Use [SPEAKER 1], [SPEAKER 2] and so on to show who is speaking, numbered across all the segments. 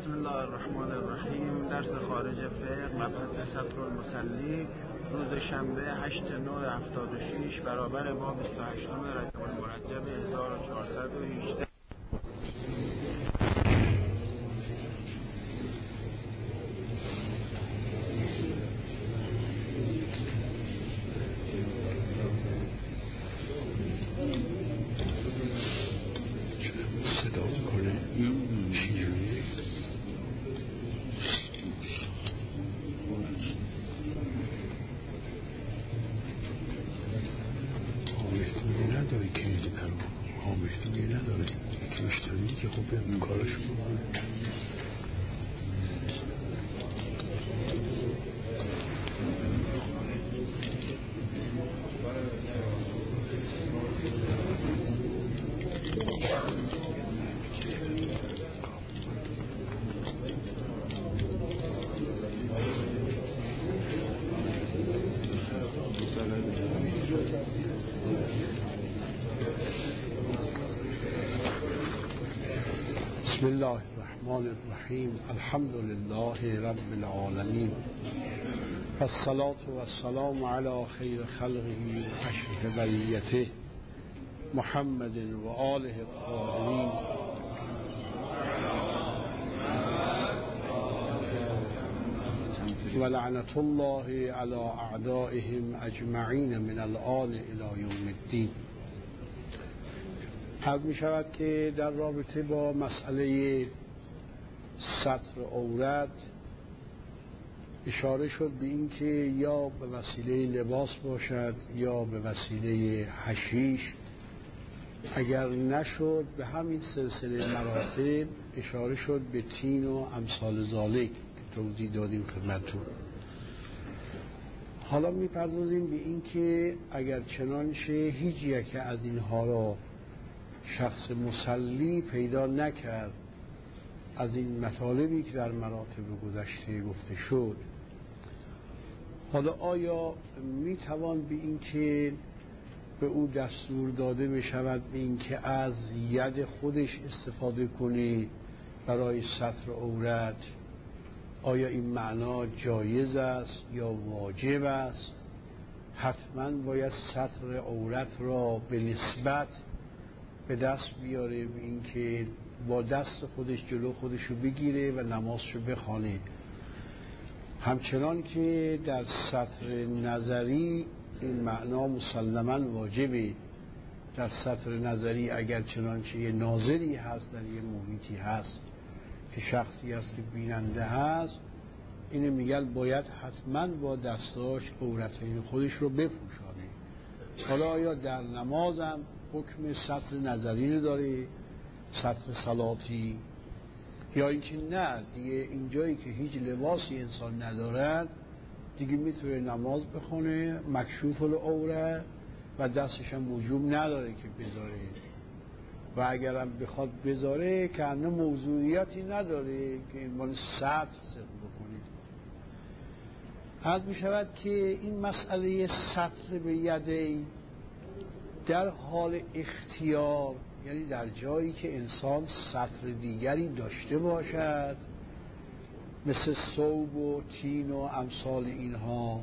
[SPEAKER 1] بسم الله الرحمن الرحیم. درس خارج فقه، مبحث سطر المصلی، روز شنبه 8/9/76 برابر با 28 رجب المرجب 1418.
[SPEAKER 2] که خب این کارش بکنه. بسم الله الرحمن الرحیم. الحمد لله رب العالمین والصلاة والسلام علی خیر خلقه و اشرف بریته محمد و آله الطاهرین و لعنة الله علی اعدائهم اجمعین من الآن الی یوم الدین. عرض می شود که در رابطه با مسئله ستر عورت اشاره شد به این که یا به وسیله لباس باشد یا به وسیله حشیش، اگر نشد به همین سلسله مراتب اشاره شد به تین و امثال ذالک که توضیح دادیم خدمتتون. حالا می پردازیم به این که اگر چنانچه هیچ یک از اینها را شخص مصلی پیدا نکرد از این مطالبی که در مراتب گذشته گفته شد، حالا آیا میتوان به این که به او دستور داده بشود به این که از ید خودش استفاده کنی برای ستر عورت؟ آیا این معنا جایز است یا واجب است؟ حتما باید ستر عورت را به نسبت به دست بیاره به این که با دست خودش جلو خودشو بگیره و نمازشو بخوانه؟ همچنان که در سطر نظری این معنا مسلماً واجبه. در سطر نظری اگر چنانچه یه ناظری هست در یه محیطی هست که شخصی هست که بیننده هست، اینو میگن باید حتما با دستاش عورتین خودش رو بپوشانه. حالا آیا در نمازم حکم سطر نظری داره، سطر صلاتی، یا اینکه نه دیگه اینجایی که هیچ لباسی انسان ندارد دیگه میتونه نماز بخونه مکشوف العوره و دستش هم وجوب نداره که بذاره، و اگرم بخواد بذاره که انه موضوعیتی نداره که این مال سطر بکنید. حد می شود که این مسئله سطر به یدین در حال اختیار، یعنی در جایی که انسان سطر دیگری داشته باشد مثل ثوب و تین و امثال اینها،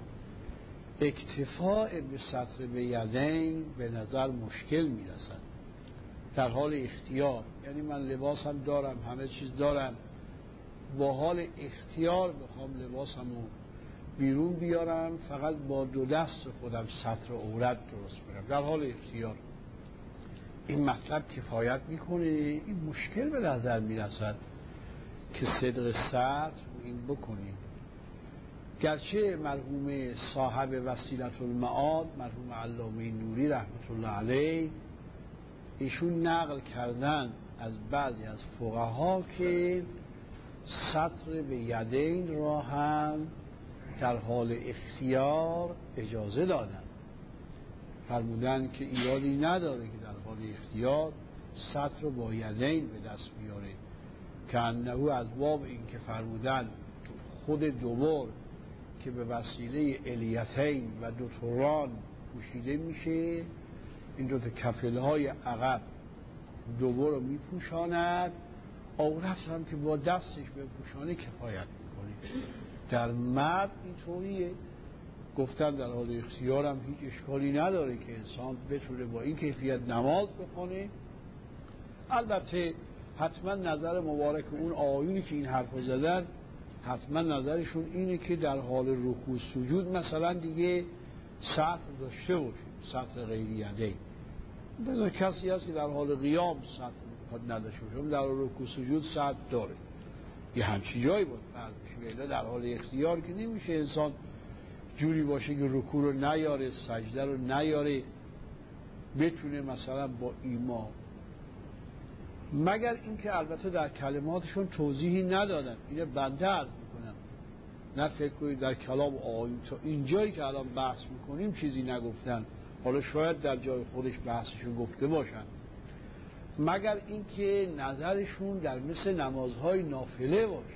[SPEAKER 2] اکتفاء به سطر به یدین به نظر مشکل میرسد. در حال اختیار یعنی من لباسم دارم، همه چیز دارم، با حال اختیار بخوام لباسمو بیرون بیارم فقط با دو دست خودم سطر عورت درست کنم در حال اختیار، این مطلب کفایت میکنه؟ این مشکل به نظر میرسد که صدق سطر این بکنیم. گرچه مرحوم صاحب وسیلة المعاد مرحوم علامه نوری رحمت الله علیه ایشون نقل کردن از بعضی از فقها که سطر به یدین را هم در حال اختیار اجازه دادن، فرمودن که ایرادی نداره که در حال اختیار سطر با یدین به دست بیاره، که انه از باب این که فرمودن خود دوبار که به وسیله الیتین و دوتران پوشیده میشه، این دوتا کفلهای عقب دوبار رو میپوشاند، عورت هم که با دستش بپوشانه کفایت میکنه. در مرد اینطوریه، گفتن در حال اختیار هم هیچ اشکالی نداره که انسان بتونه با این کیفیت نماز بخونه. البته حتما نظر مبارک اون آقایونی که این حرف زدن حتما نظرشون اینه که در حال رکوع سجود مثلا دیگه سطر داشته باشه، سطر غیر یدین. بذار کسی هست که در حال قیام سطر نداشته باشه، در حال رکوع سجود سطر داره، یه همچی جایی باید فرض بشه. در حال اختیار که نمیشه انسان جوری باشه که رکوع رو نیاره، سجده رو نیاره، بتونه مثلا با ایما، مگر اینکه البته در کلماتشون توضیحی ندادن. اینه بنده عرض میکنم، نه فکر کنید در کلام آیون تا اینجایی که الان بحث میکنیم چیزی نگفتن، حالا شاید در جای خودش بحثشون گفته باشن، مگر اینکه نظرشون در مثل نمازهای نافله باشه،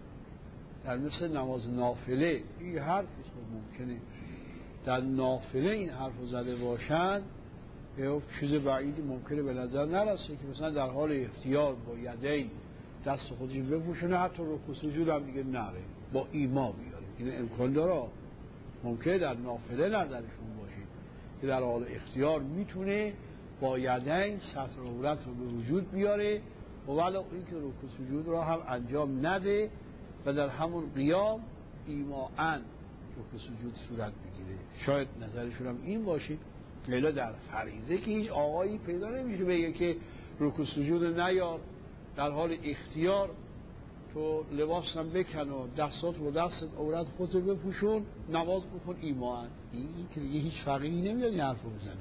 [SPEAKER 2] در مثل نماز نافله. این حرف ممکنه در نافله این حرف رو زده باشن، یا چیز بعیدی ممکنه به نظر نرسه که مثلا در حال اختیار با یدین دست خودش بپوشونه، حتی رکوع سجود هم دیگه نره، با ایما بیاره. این امکان داره، ممکنه در نافله نظرشون باشه که در حال اختیار میتونه با یدین سطر عورت رو به وجود بیاره و ولی این که رکوع سجود رو هم انجام نده و در همون قیام ایماً رکوع سجود صورت بگیره. شاید نظرشون هم این باشه. لیلا در فریضه که هیچ آقایی پیدا نمیشه بگه که رکوع سجود نیار، در حال اختیار تو لباس هم بکن و دستات و دستت عورت خودت بپوشون، نماز بکن ایماً. این که دیگه هیچ فقیهی نمیاد این حرف رو بزنه.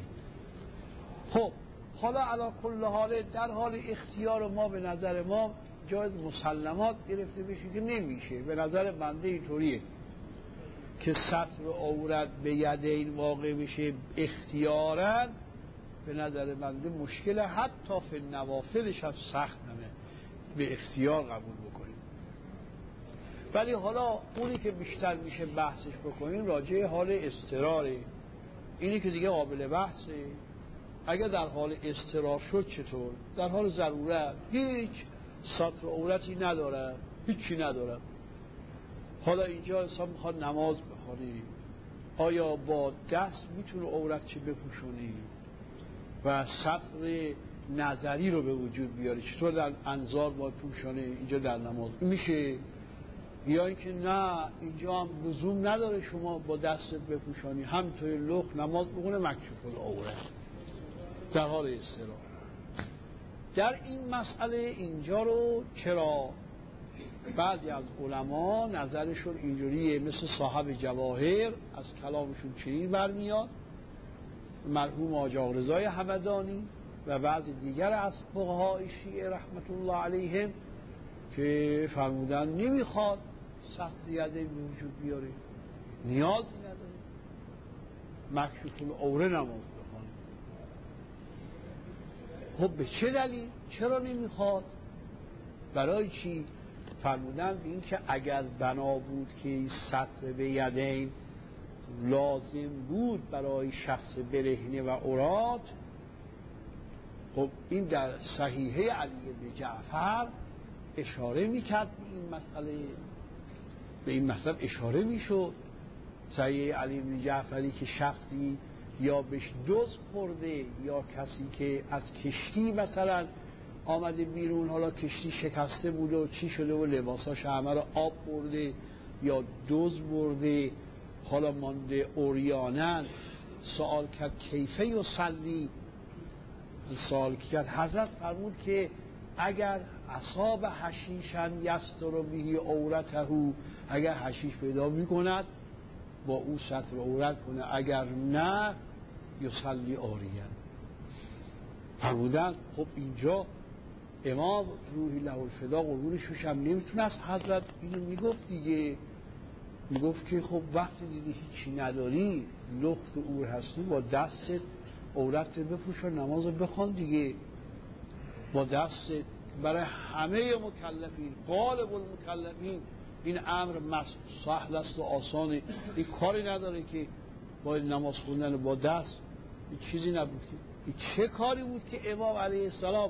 [SPEAKER 2] خب حالا علی کل حال در حال اختیار ما به نظر ما جایز مسلمات گرفته بشه که نمیشه. به نظر بنده اینطوریه که سطر عورت به یدین واقع بشه اختیاراً، به نظر بنده مشکل، حتی فی نوافلش هم سخت نمه به اختیار قبول بکنیم. ولی حالا اونی که بیشتر میشه بحثش بکنیم راجع حال اضطراره، اینی که دیگه قابل بحثه. اگر در حال اضطرار شد چطور؟ در حال ضرورت هیچ سطر عورتی نداره، هیچی نداره، حالا اینجا انسان میخواد نماز بخونی، آیا با دست میتونه عورت چه بپوشونی و سطر نظری رو به وجود بیاری؟ چطور در انظار باید پوشانه اینجا در نماز میشه؟ یا اینکه نه اینجا هم لزوم نداره شما با دستت بپوشانی، همینطور لخ نماز بخونه مکشوف العوره در حال اضطرار. در این مسئله اینجا رو چرا بعضی از علما نظرشون اینجوریه، مثل صاحب جواهر از کلامشون چنین برمیاد، مرحوم آقا آقا رضای همدانی و بعضی دیگر از فقهای شیعه رحمت الله علیهم که فرمودن نمیخواد سطر یدین به وجود بیاره، نیازی نداره، مکشوف العوره نماز بخونه. خب به چه دلیل؟ چرا نمیخواد؟ برای چی؟ فرمودن به این که اگر بنا بود که سطر به یدین لازم بود برای شخص برهنه و عورات، خب این در صحیحه علی بن جعفر اشاره میکرد به این مسئله اشاره میشد. صحیحه علی بن جعفری که شخصی یا بهش دزد خورده یا کسی که از کشتی مثلا آمده بیرون، حالا کشتی شکسته بوده و چی شده و لباساش همه رو آب برده یا دزد برده، حالا مانده اوریانن، سوال کرد کیفه یصلی، سوال کرد، حضرت فرمود که اگر اصاب حشیشن یستر به عورته، اگر حشیش پیدا میکند با او ستر عورت کنه، اگر نه یصلی عاریان. فرمودن خب اینجا امام روحی له الفدا قربونش هم نمیتونست حضرت اینو میگفت دیگه، میگفت که خب وقتی دیدی هیچی نداری، لخت اور هستی، با دستت عورت بپوش و نماز بخوان دیگه، با دستت. برای همه مکلفین، غالب المکلفین این امر سهل است و آسانه، این کاری نداره که باید نماز خوندن با دست، این چیزی نبود که این چه کاری بود که امام علیه السلام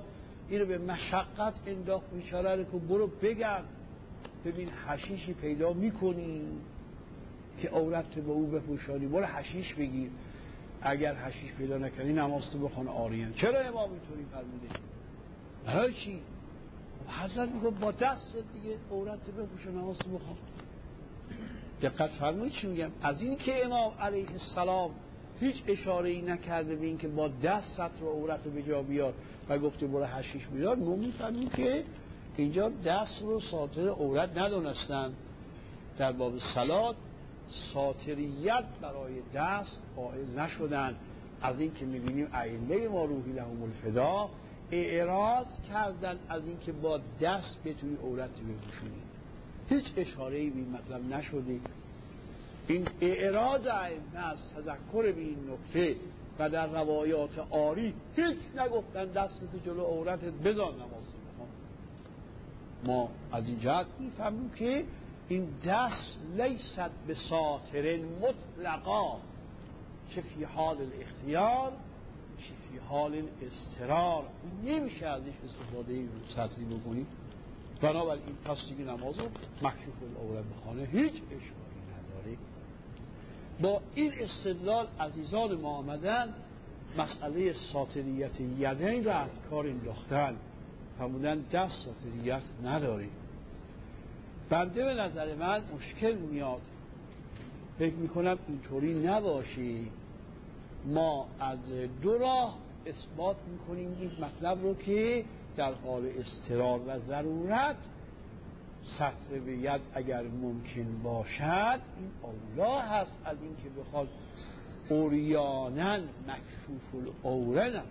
[SPEAKER 2] اینو به مشقت انداخت بیچاره رو که برو بگرد ببین حشیشی پیدا میکنی که عورت به او بپوشانی، برو حشیش بگیر، اگر حشیش پیدا نکنی نماز تو بخون عاریان. چرا امام اینطوری فرموده؟ برای چی؟ حضرت میگه با دست دیگه عورت بپوش و نماز تو بخون. دقت فرمایید چی میگم؟ از این که امام علیه السلام هیچ اشاره‌ای نکرده به این که با دست سطر و عورت رو به جا بیار و گفته برو حشیش بیار، ما میفهمیم که اینجا دست رو ساتر عورت ندونستن. در باب صلات ساتریت برای دست قائل نشدن. از این که میبینیم ائمه ما روحی لهم الفدا اعراض کردن از این که با دست بتونی عورت بپوشونی، هیچ اشاره‌ای به این مطلب نشده. این اعراض ائمه از تذکر به این نکته و در روایات عاری هیچ نگفتن دستت جلو عورتت بزن نماز بخون. ما از این جهت میفهمیم که این دست لیست به ساتر مطلقا، چه فی حال الاختیار چه فی حال الاضطرار، نمیشه ازش استفاده سطری بکنی. بنابراین پس دیگه نماز رو مکشوف العورت بخونه هیچ اشکالی نداره. با این استدلال عزیزان ما آمدن مسئله ساتریت یدین را از کار انداختن، فرمودن دست ساتریت نداره. بنده به نظر من مشکل میاد، فکر میکنم اینطوری نباشه. ما از دو راه اثبات میکنیم این مطلب رو که در حال اضطرار و ضرورت سطر به ید اگر ممکن باشد این اولا هست از این که بخواد عریاناً مکشوف العوره نماز.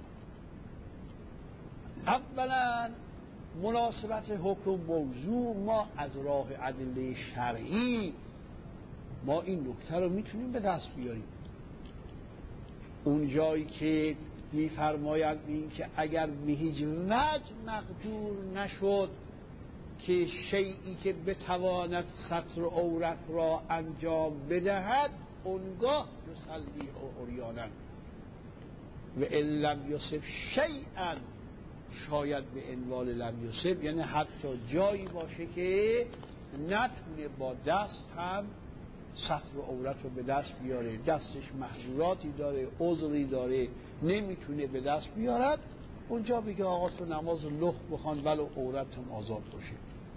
[SPEAKER 2] اولا مناسبت حکم موضوع ما از راه ادله شرعی ما این نکته رو میتونیم به دست بیاریم. اون جایی که میفرماید این که اگر به هیچ وجه مقدور نشد که شیئی که بتواند ستر عورت را انجام بدهد اونگاه یصلی عریانا و ان لم یصب شیئا، شاید به عنوان لم یصب یعنی حتی جایی باشه که نتونه با دست هم سطر عورت رو به دست بیاره، دستش محظوراتی داره، عذری داره، نمیتونه به دست بیارد، اونجا بگه آقا تو نماز لخ بخوان ولو عورت هم آزاد باشه.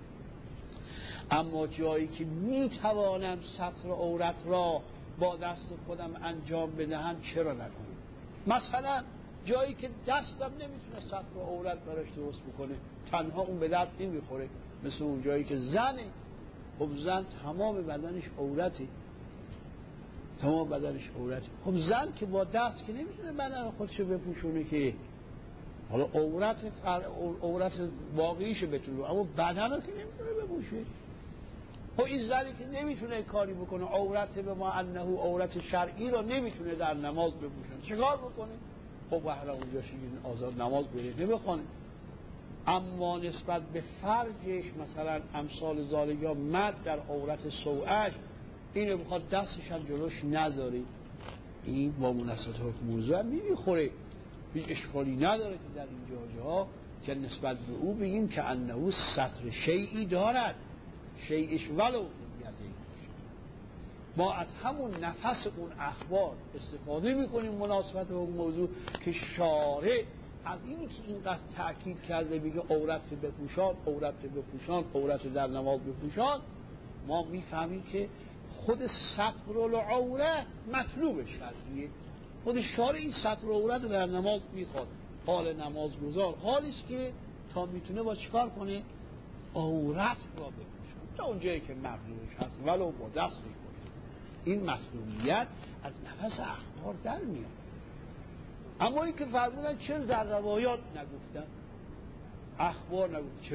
[SPEAKER 2] اما جایی که میتوانم سطر عورت را با دست خودم انجام بدهم چرا نکنم؟ مثلا جایی که دستم نمیتونه سطر عورت براش درست بکنه، تنها اون به درد نمیخوره، مثل اون جایی که زنه، خب زن تمام بدنش عورته، تمام بدنش عورته. خب زن که با دست که نمیتونه بدن خودشو بپوشونه که حالا عورت واقعیشو بتونه، اما بدن رو که نمیتونه بپوشه. خب این زنی که نمیتونه کاری بکنه، عورت به ما انه عورت شرعی رو نمیتونه در نماز بپوشونه، چیکار بکنه؟ خب حالا اونجا شیرین آزاد نماز بره نمیخونه. اما نسبت به فرجش مثلا امثال ذالک یا مد در عورت سوعش، اینو بخواد دستش هم جلوش نذاره، این با مناسبت حکم موضوع هم میخوره، هیچ اشکالی نداره که در این جاها که نسبت به او بگیم که انه سطر شیئی دارد، شیئش ولو یدین. ما از همون نفس اون اخبار استفاده میکنیم مناسبت حکم موضوع که شارع از اینی که اینقدر تأکید کرده بگه عورت بپوشان، عورت بپوشان، عورت در نماز بپوشان، ما میفهمیم که خود ستر العوره مطلوب شرعیه. خود شارع این ستر العوره رو در نماز میخواد. حال نمازگزار حالیست که تا میتونه با چیکار کنه؟ عورت را بپوشان تا اونجایی که مقدورش هست ولو با دست میکنه. این مطلوبیت از نفس اخبار در میاد. اما این که فرمودن چرا در روایات نگفتن؟ اخبار نگفتن،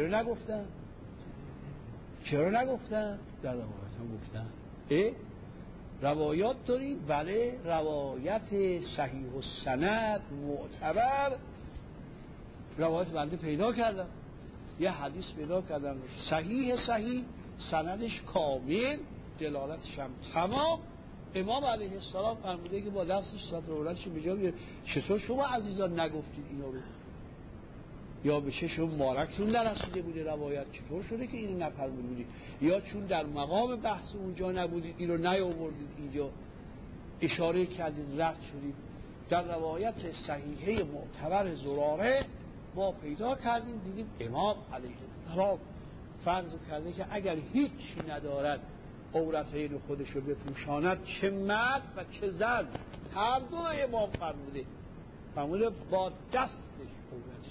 [SPEAKER 2] چرا نگفتن؟ در روایات هم گفتن. روایات دارید؟ بله، روایت صحیح السند معتبر روایت بنده پیدا کردم، یه حدیث پیدا کردم صحیح سندش کامل، دلالتش هم تمام. امام علیه السلام فرموده که با دستش سطر عورتش به جا بیاره. چطور شما عزیزان نگفتید اینو رو؟ یا به چشم مبارکتون نرسیده بوده روایت، چطور شده که اینو نفرمودید؟ یا چون در مقام بحث اونجا نبودید این رو نیاوردید اینجا اشاره کردید رد شدید. در روایت صحیحه معتبر زراره ما پیدا کردیم دیدیم امام علیه السلام فرض کرده که اگر هیچی ندارد عورتین خودش رو بپوشاند، چه مرد و چه زن هر دو رو امام فرموده با دستش عورتش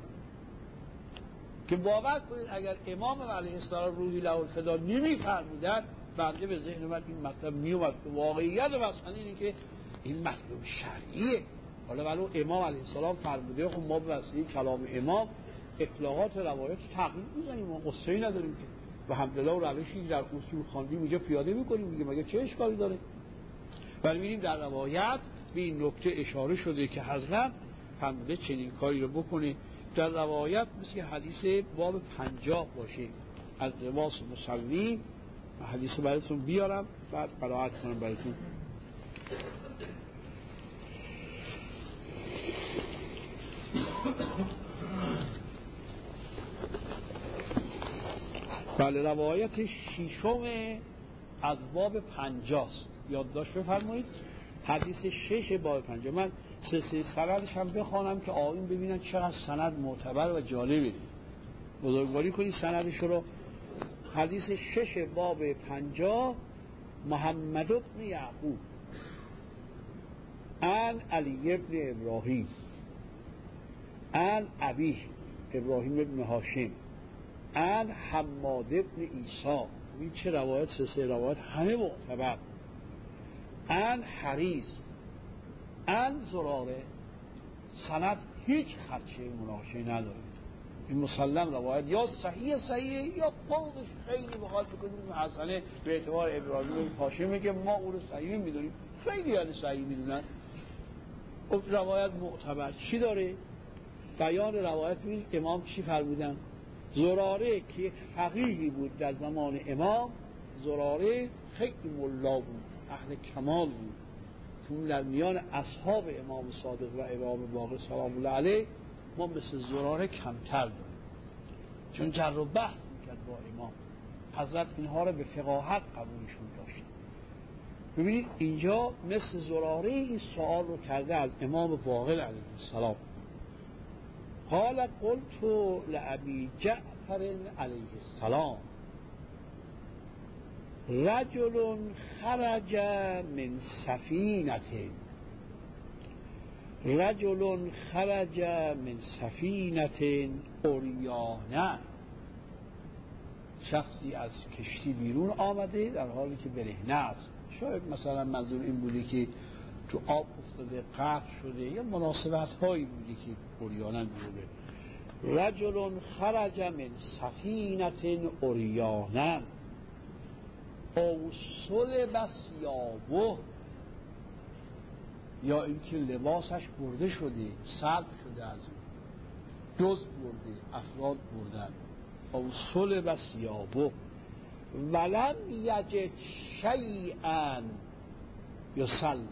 [SPEAKER 2] که باور کنید اگر امام علیه السلام روحی له الفدا نمی‌فرمودند بنده به ذهن من این مطلب میومد که واقعیت مثلا اینه که این مطلب شرعیه. حالا ولی امام علیه السلام فرموده، خب ما به وسیله کلام امام اطلاقات روایت تغییر می‌زنیم، ما قصه‌ای نداریم که و الحمدلله و روشی در اصول خواندیم اینجا پیاده می‌کنیم میگه مگه چه اشکالی داره. ولی می‌بینیم در روایت به این نکته اشاره شده که حضرت فرموده چنین کاری رو بکنه. در روایت مثل حدیث باب 50 باشه از لباس مصلی، حدیث براتون بیارم بعد قرائت کنم براتون. بله روایت ششم از باب 50 است، یادداشت بفرمایید. حدیث 6 باب 50. من سلسله سندش هم بخوانم که آقایون ببینن چقدر سند معتبر و جالبه، بزرگواری کنید سندش رو. حدیث 6 باب 50 محمد بن یعقوب عن علی بن ابراهیم عن ابیه ابراهیم بن هاشم عن حماد بن عیسی. این چه روایت؟ سلسله روایت همه معتبر. عن حریز عن زراره، سند هیچ خدشه مناقشه نداره، این مسلم روایت یا صحیح یا خودش خیلی بخواد بکنیم حسنه به اعتبار ابراهیم بن هاشم که ما او رو صحیح میدونیم، خیلی یعنی صحیح میدونن. روایت معتبر چی داره؟ بیان روایت ببینید امام چی فرمودن. زراره که یک فقیهی بود در زمان امام، زراره خیلی ملا بود، اهل کمال بود، چون در میان اصحاب امام صادق و امام باقر سلام الله علیه ما مثل زراره کمتر داریم، چون جر و بحث میکرد با امام. حضرت اینها رو به فقاهت قبولشون داشت. ببینید اینجا مثل زراره این سوال رو کرده از امام باقر علیه السلام. قال قلت لأبي جعفر علیه السلام رجل خرج من سفینة عریانا، شخصی از کشتی بیرون آمده در حالی که برهنه است. شاید مثلا منظور این بوده که تو آب افتاده غرق شده یا مناسبت هایی بوده که عریانا بوده. رجل خرج من سفینة عریانا او صلب ثیابه، یا اینکه لباسش برده شده، سلب شده، از دزد برده، افراد بردن. او صلب ثیابه ولم یجد شیئا یصلی،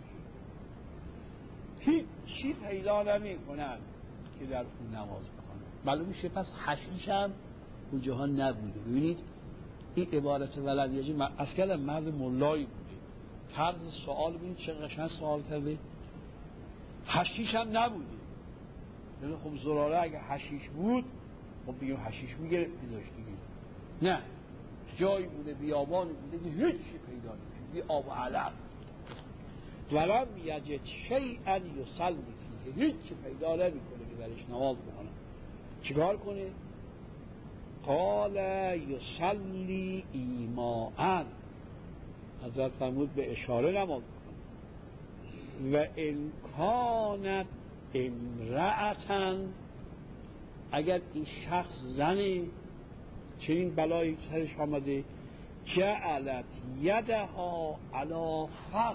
[SPEAKER 2] هیچ چی پیدا نمی کنن که در اون نماز بکنن. معلوم میشه پس حشیش هم اونجاها نبوده. ببینید این عبارت ولم یجد اصلا مرد ملایی بوده. طرز سوال ببینید چه قشنگ سوال کرده. حشیش هم نبوده. یعنی خب زراره اگه حشیش بود خب بگیم حشیش میگه میذاشت دیگه. نه، جایی بوده بیابانی بوده که هیچی پیدا نمیشه، بی آب و علف. ولم یجد شیئا یصلی فیه، هیچی پیدا نمیکنه که درش نماز بخونه. چیکار کنه؟ قال یصلی ایماء، حضرت فرمود به اشاره نماز بخونه. و ان کانت امرأة، اگر این شخص زنه چنین بلایی سرش آمده، جعلت یدها علی فرج،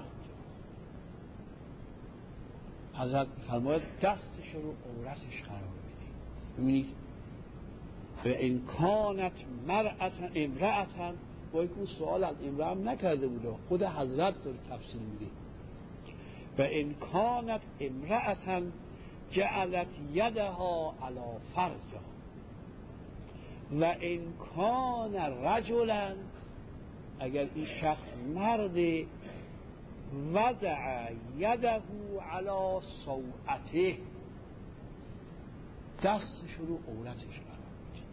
[SPEAKER 2] حضرت فرماید دستش رو عورتش قرار بده. ببینید و ان کانت امرأة، با این سوال از امرأة هم نکرده بوده، خود حضرت داره تفسیر میده. و ان کانت امرأة جعلت یدها علی فرجها و ان کان رجلا، اگر این شخص مرد، وضع یده علی سوعته، دستش رو عورتش قرار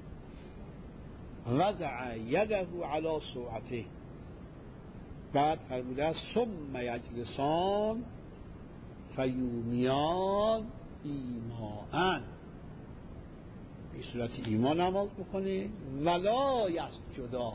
[SPEAKER 2] بده. وضع یده علی سوعته، بعد فرموده ثم یجلسان فیومیان ایماء، به صورت ایمان نماز بکنه. ولا یسجدا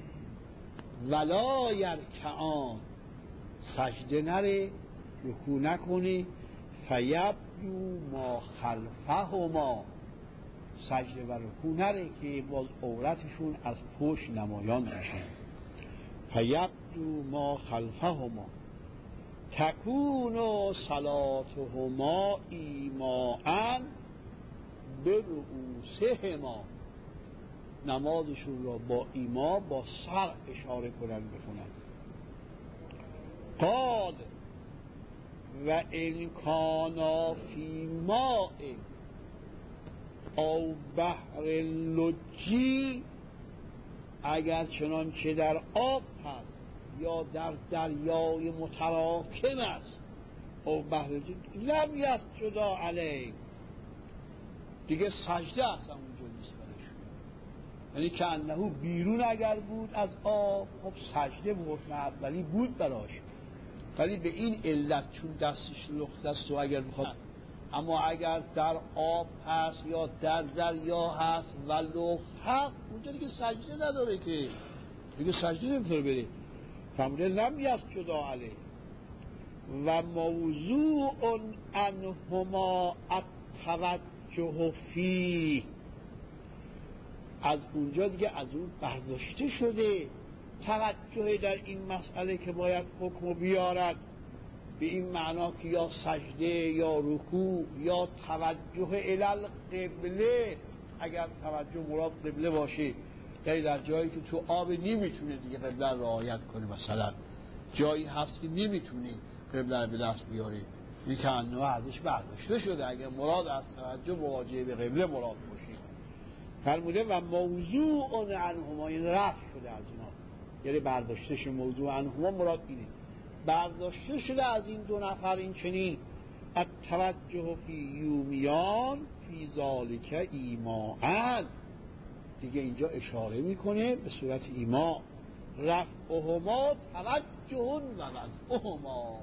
[SPEAKER 2] ولا یرکعان، سجده نره، رکوع نکنه. فیبدو ما خلفهما، سجده و رکوع نره که باز عورتشون از پشت نمایان بشه. فیبدو ما خلفهما تکون صلاتهما ایماء برؤوسهما، نمازشون را با ایما، با سر اشاره کنند بکنند. قال و ان کانا فی ماء او بحر لجی، اگر چنانچه در آب هست یا در دریای متراکم است، او بحر لجی لم یسجدا علیه، دیگه سجده اصلا اونجا نیست برش، یعنی که انهو بیرون اگر بود از آب، خب سجده به حکم اولی بود براش، ولی به این علت چون دستش لخت است و اگر بخواد، اما اگر در آب هست یا در دریا هست و لخت هست، اونجا دیگه سجده نداره، که دیگه سجده نمیتونه بره. فرموده لم یسجدا علیه. و موضوع عنهما التوجه فیه، از اونجا دیگه از اون برداشته شده توجه در این مسئله که باید حکم بیارد، به این معنا که یا سجده یا رکوع یا توجه الی القبله، اگر توجه مراد قبله باشه، یعنی در جایی که تو آب نمیتونه دیگه قبله رعایت کنه، مثلا جایی هست که نمیتونه قبله به دست بیاره، این که انه ازش برداشته شده اگر مراد از توجه مواجهه به قبله مراد باشه. فرموده و موضوع عنهما، این رفع شده از اینا، یعنی برداشتش موضوع عنهما مراد اینه، برداشته شده از این دو نفر این چنین التوجه فی یومیان فی ذالک ایماء، دیگه اینجا اشاره میکنه به صورت ایما. رفعهما توجه و وضعهما،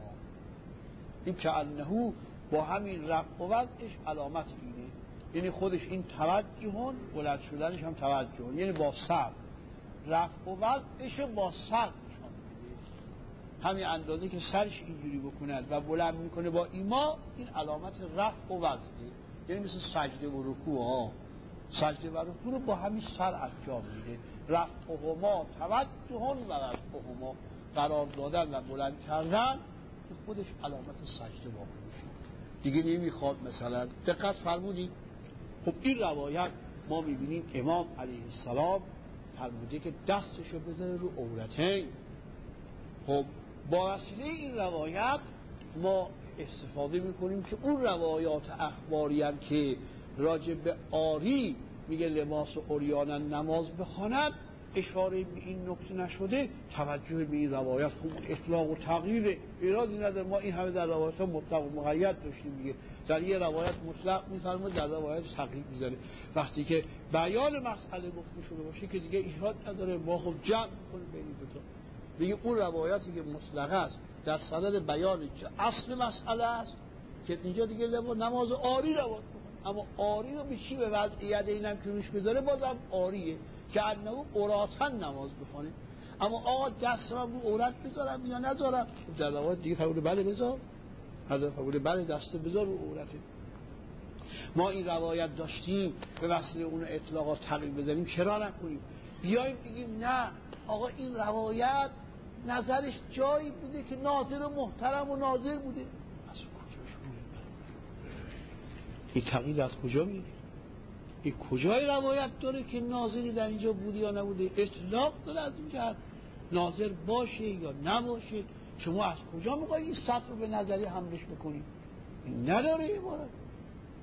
[SPEAKER 2] این که انهو با همین رفع و وضعش علامت اینه، یعنی خودش این توجهون، بلند شدنش هم توجهون، یعنی با سر، رفع و وضعش با سر نشان میده، همین اندازه که سرش اینجوری بکند و بلند میکنه با ایما، این علامت رفع و وضعه، یعنی مثل سجده و رکوع ها، سجده و رکوع رو با همین سر انجام میده. رفعهما توجهون و وضعهما، قرار دادن و بلند کردن که خودش علامت سجده واقع میشه، دیگه نمیخواد مثلا. دقت فرمودید؟ خب این روایت ما میبینیم امام علیه السلام فرموده که دستشو بذاره رو عورتین. خب با وسیله این روایت ما استفاده میکنیم که اون روایات اخباری هم که راجع به آری میگه لباس عریانا نماز بخواند، اشاره به این نکته نشده، توجه به این روایت خوب اطلاق و تغییر ایرادی نداره. ما این همه در روایت ها مطلق و مقید داشتیم دیگه، در یه روایت مطلق میفرماید، در روایت تغییر میذاره. وقتی که بیان مسئله گفته شده باشه که دیگه ایراد نداره، ما خب جمع میکنیم بین دو تا، دیگه اون روایتی که مطلق است در صدد بیان که اصل مسئله است، که اینجا دیگه نماز آری روایت کنه، اما آری رو به چی، به وضعیت اینم که روش بذاره بازم آریه، که انه عوراتن نماز بخونه. اما آقا دست من رو عورت بذارم یا نذارم، در روایت دیگه فرموده بله بذار، حضرت فرموده بله دست بذار رو عورته. ما این روایت داشتیم به وسیله اون اطلاقات تغییر بزنیم، چرا نکنیم؟ بیایم بگیم نه آقا این روایت نظرش جایی بوده که ناظر محترم و ناظر بوده، از کجاش میاد؟ این تغییر از کجا میاد؟ این کجای روایت داره که ناظری در اینجا بوده یا نبوده؟ اطلاق داره از این جهت ناظر باشه یا نباشه. شما از کجا میخوایی این سطح رو به نظری حملش بکنی؟ این نداره عبارت.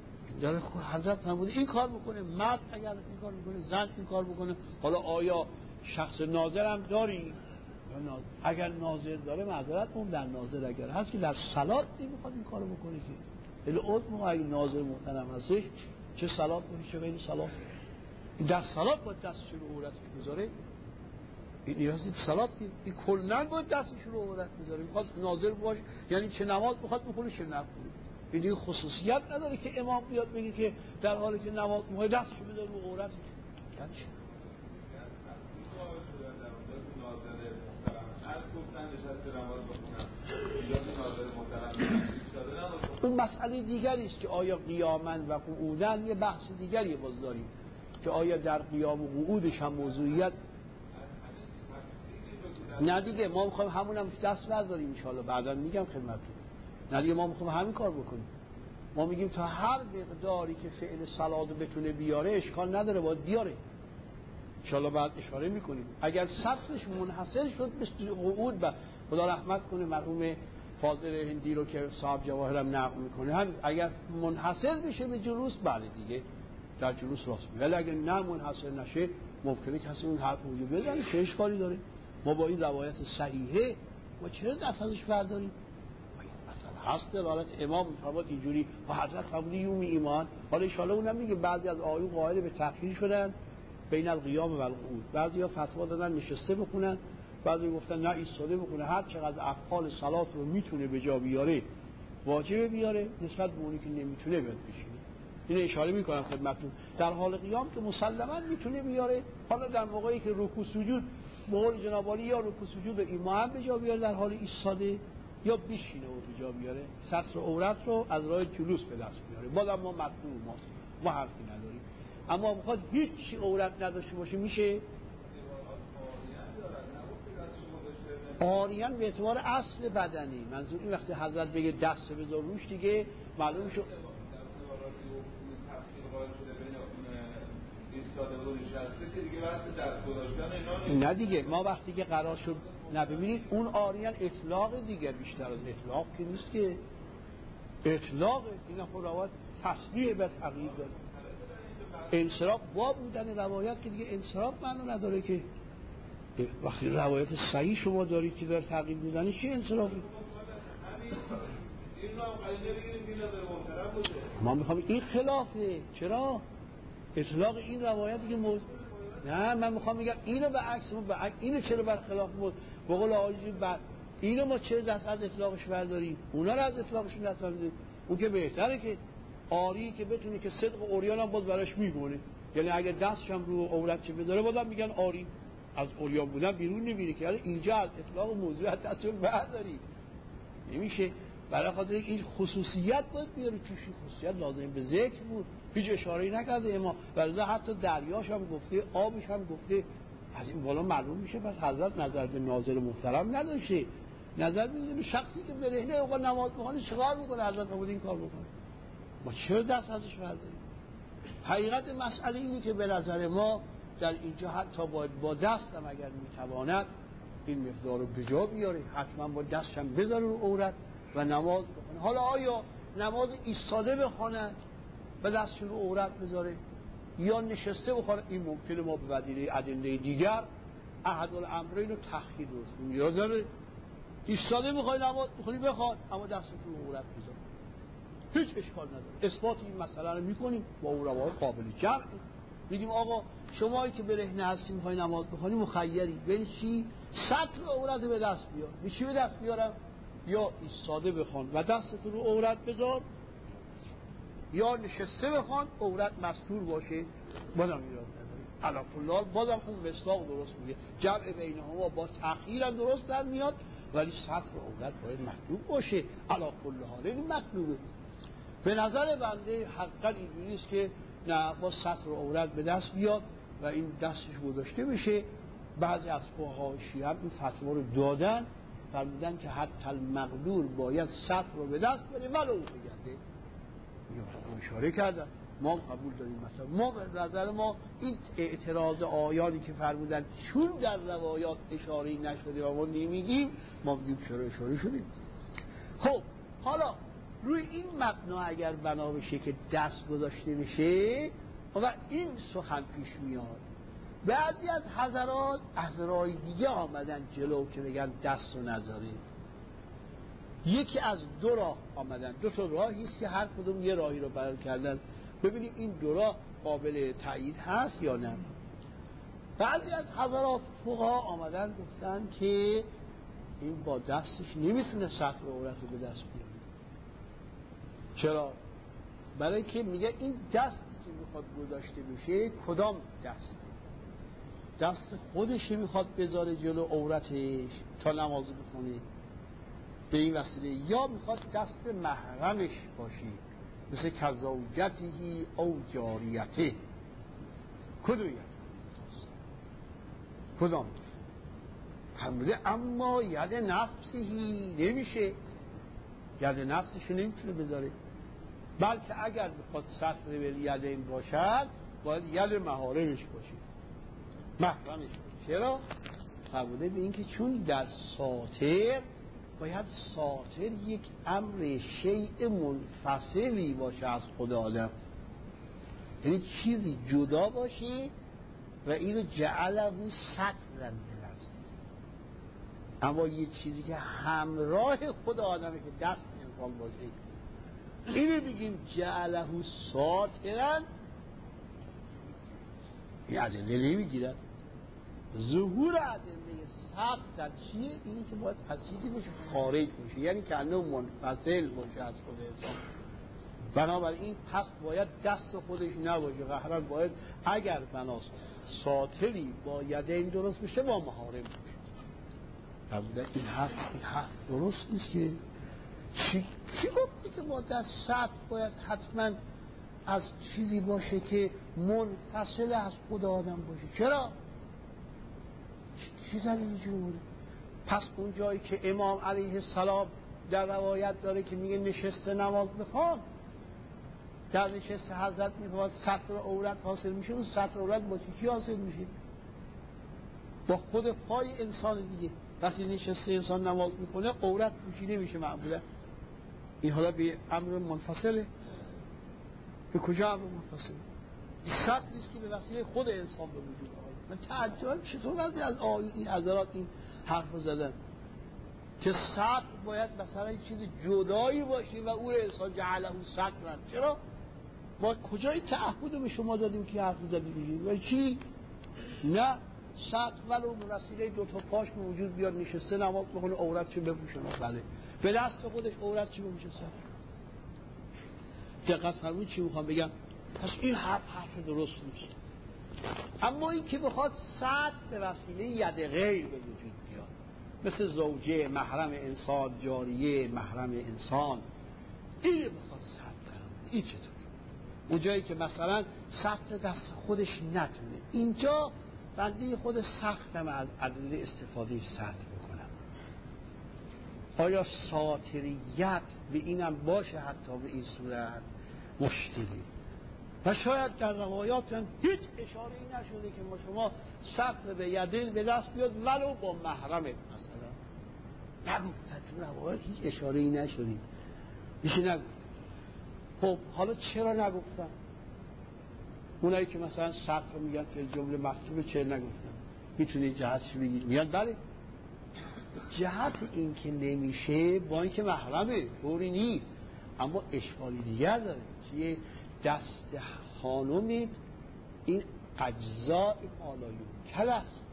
[SPEAKER 2] داره حضرت فرموده این کار بکنه، مرد اگر این کار بکنه، زن این کار بکنه. حالا آیا شخص ناظر هم داری؟ اگر ناظر داره معذرت اون در ناظر اگر هست که در صلات نمیخواد این کارو بکنه که الی عضو اگه ناظر محترم هستش چه صلات کنه چه غیر صلات. در صلات باید دستش رو عورتش بذاره. این نیازی صلات که این کلا باید دستش رو عورت بذاره. میخواد ناظر باشه یعنی چه نماز بخواد بخونه چه نخونه. این دیگه خصوصیت نداره که امام بیاد بگه که در حالی که نماز میخواد دستش رو بذاره رو عورتش. یعنی چی؟ اون مسئله دیگری است که آیا قیاماً و قعوداً یه بحث دیگری باز داریم که آیا در قیام و قعودش هم موضوعیت نه دیگه ما میخوایم همونم دست برداریم ان شاءالله بعدا میگم خدمتتون. نه دیگه ما میخوایم همین کار بکنیم. ما میگیم تا هر مقداری که فعل صلات بتونه بیاره اشکال نداره باید بیاره ان شاءالله. بعد اشاره میکنیم اگر سطرش منحصر شد مثل قعود و خدا رحمت کنه مرحوم فاضل هندی رو که صاحب جواهرم نقل میکنه هم اگر منحصر بشه به جلوس بله دیگه در جلوس راست میگه. ولی اگر نه منحصر نشه ممکنه کسی اون حرف رو بزنه چه اشکالی داره؟ ما با این روایت صحیحه ما چرا دست ازش برداریم؟ مثلا هست دلالت امام میفرماد اینجوری و حضرت فرمود یوم ایمان. حالا ان شاءالله اونم میگه بعضی از آیون قائل به تأخیر شدن بین القیام و القعود. بعضیا فتوا دادن نشسته بخونن، بعضی گفتن نه ایستاده بخونه. هر چقدر افعال صلات رو میتونه به جا بیاره واجبه بیاره، نسبت به اونی که نمیتونه بیاد بشینه. این اشاره میکنم خدمتتون در حال قیام که مسلما میتونه بیاره. حالا در موقعی که رکوع سجود به قول جناب عالی یا رکوع سجود به ایمان به جا بیاره در حال ایستاده یا بشینه و به جا بیاره، سطر عورت رو از راه جلوس به دست بیاره. بازم ما مطلوب ماست، ما حرفی نداریم. اما میخواد هیچ عورت نداشته باشه میشه عاریان به اعتبار اصل بدنی. منظور این وقتی حضرت بگه دست بذار روش دیگه معلوم شد نه دیگه. ما وقتی که قرار شد نه ببینید اون عاریان اطلاق دیگه بیشتر از اطلاق که نیست که اطلاق اینا روایت تصریح به تغییر داره. انصراف با بودن روایت که دیگه انصراف معنا نداره که وقتی روایت صحیح شما دارید که داره تغییر میدنه چی انصرافی؟ ما میخوام این خلافه. چرا؟ اطلاق این روایتی که نه من میخوام بگم اینو به عکس اینو چرا برخلاف بود به قول آیجی اینو ما چه دست از اطلاقش برداریم اونا رو از اطلاقش نتوانیم. اون که بهتره که آری که بتونه که صدق و عریان هم باز براش میگونه. یعنی اگه دستش هم رو عورت چه بذاره بازم میگن آری از عریان بودن بیرون نمیره که اینجا از اطلاق و موضوعیت دستشون برداری نمیشه. برای خاطر این خصوصیت باید بیاره توش. خصوصیت لازم به ذکر بود هیچ اشاره‌ای نکرده اما برای حتی دریاش هم گفته آبش هم گفته. از این بالا معلوم میشه پس حضرت نظر به ناظر محترم نداشته. نظر میدونه شخصی که برهنه اوقات نماز بخونه چیکار میکنه حضرت بود این کار بکنه. ما چرا دست ازش برداریم؟ حقیقت مسئله اینه که به نظر ما در اینجا حتی باید با دستم اگر میتواند این مقدار رو به جا بیاره حتما با دستم بذاره رو عورت و نماز بخونه. حالا آیا نماز ایستاده بخواند و دستش رو عورت بذاره یا نشسته بخونه؟ این ممکنه ما به وسیله ادله دیگر احد الامرین رو تخییر درست یا داره ایستاده میخوای نماز بخونی بخواد اما دستش رو عورت بذاره هیچ اشکال نداره. اثبات این مسئله رو میکنیم با روایات قابل جمع. میگیم آقا شمایی که برهنه هستی میخوای نماز بخونی مخیری ببین چی سطر عورت به دست بیار. به چی به دست بیارم؟ یا ایستاده بخوان و دستت رو عورت بذار یا نشسته بخوان عورت مستور باشه بازم ایراد نداره. علی کل حال بازم اون مصداق درست میگه جمع بینهما با تأخیر هم درست در میاد ولی سطر عورت باید مطلوب باشه. علی کل حال این مطلوبه. به نظر بنده حقا اینجوری است که نه با سطر عورت به دست بیاد و این دستش گذاشته بشه. بعضی از فقهای شیعه هم این فتوا رو دادن فرمودن که حتی المقدور باید سطر رو به دست بره ولو بگرده. اشاره کردن ما قبول داریم. مثلا ما به نظر ما این اعتراض آیانی که فرمودن چون در روایات اشاره نشده و ما نمیگیم ما میگیم چرا اشاره شدیم. خب حالا روی این مبنا اگر بنا بشه که دست گذاشته بشه و این سخن پیش میاد. بعضی از حضرات از راه دیگه آمدن جلو که بگن دست رو نذارید. یکی از دو راه آمدن، دو تا راهی است که هر کدوم یه راهی رو بیان کردن، ببینید این دو راه قابل تایید هست یا نه. بعضی از حضرات فقها آمدن گفتن که این با دستش نمیتونه سطر عورت رو به دست بیاره. چرا؟ برای که میگه این دستی که میخواد گذاشته بشه کدام دست خودش میخواد بذاره جلو عورتش تا نماز بخونه به این وسیله، یا میخواد دست محرمش باشی مثل کزوجته او جاریته. کدام حمله؟ اما ید نفسهی نمیشه، ید نفسش نمیتونه بذاره، بلکه اگر بخواد سطر به یدین باشد باید ید محارمش باشه، محرمش باشه. چرا؟ حمله به این که چون در ساتر باید ساتر یک امر شیء منفصلی باشه از خود آدم، یعنی چیزی جدا باشه و اینو جعله سطرن بنفسه. اما یه چیزی که همراه خود آدمه که دست انسان باشه اینو بگیم جعله ساترن، این ادله نمیگیرد. ظهور ادله سطر در چیه؟ اینی که باید از چیزی باشه خارج باشه، یعنی که انه منفصل باشه از خود انسان. بنابراین پس باید دست خودش نباشه، قهرا باید اگر بناست ساتری با یدین درست بشه با محارم باشه. این حرف درست نیست که کی گفتی که با دست سطر باید حتما از چیزی باشه که منفصل از خود آدم باشه؟ چرا؟ چی در این جور؟ پس اون جایی که امام علیه السلام در روایت داره که میگه نشسته نماز بخوان، در نشست حضرت میخواد سطر عورت حاصل میشه، اون سطر عورت با چی حاصل میشه؟ با خود پای انسان دیگه. وقتی نشسته انسان نماز میکنه عورت پوشیده میشه معمولا. این حالا به امر منفصله. به کجا امر منفصله؟ سطری است که به وسیله خود انسان به وجود آمده. من تعجب چطور بعضی از این حضرات این حرف رو زدن که سطر باید مثلا چیز جدایی باشه و او انسان جعله سطرن. چرا؟ ما کجای تعهد به شما دادیم که حرف زدید؟ و چی؟ نه، سطر ولو به وسیله دو تا پاش به وجود بیاد نشسته نماز بخونه عورتش بپوشه. بله، به دست خودش عورتش بپوشه. دقت فرمایید چی میخوام بگم؟ پس این حرف درست نیست. اما این که بخواد سطر به وسیله ید غیر به وجود بیاد، مثل زوجه، محرم انسان، جاریه، محرم انسان، این بخواد سطر کنه، این چطور؟ اون جایی که مثلا سطر دست خودش نتونه، اینجا بنده خود سختم از ادله استفاده سطر بکنم. آیا ساتریت به اینم باشه؟ حتی به این صورت مشکلی و شاید در روایات هم هیچ اشاره ای نشده که ما شما سطر به یدین به دست بیاد ولو با محرمت مثلا. نگفتن تو روایات هیچ اشاره ای نشده، میشه نگفت. خب حالا چرا نگفتن؟ اونایی که مثلا سطر میگن که جمله مکتوبه چرا نگفتن؟ میتونی جهتش بگید؟ میگن بله، جهت این که نمیشه با اینکه محرمه طوری نیست، اما اشکالی دیگر داره. چیه؟ دست خانومی این اجزاء مالایوکل است.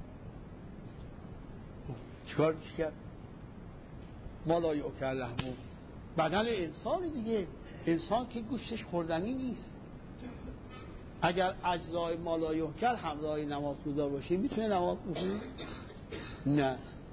[SPEAKER 2] چکار کرد؟ مالایوکل لحمو بدن انسان دیگه، انسان که گوشتش خوردنی نیست. اگر اجزای مالایوکل همراه نماز گذار باشه میتونه نماز بخونه؟ نه.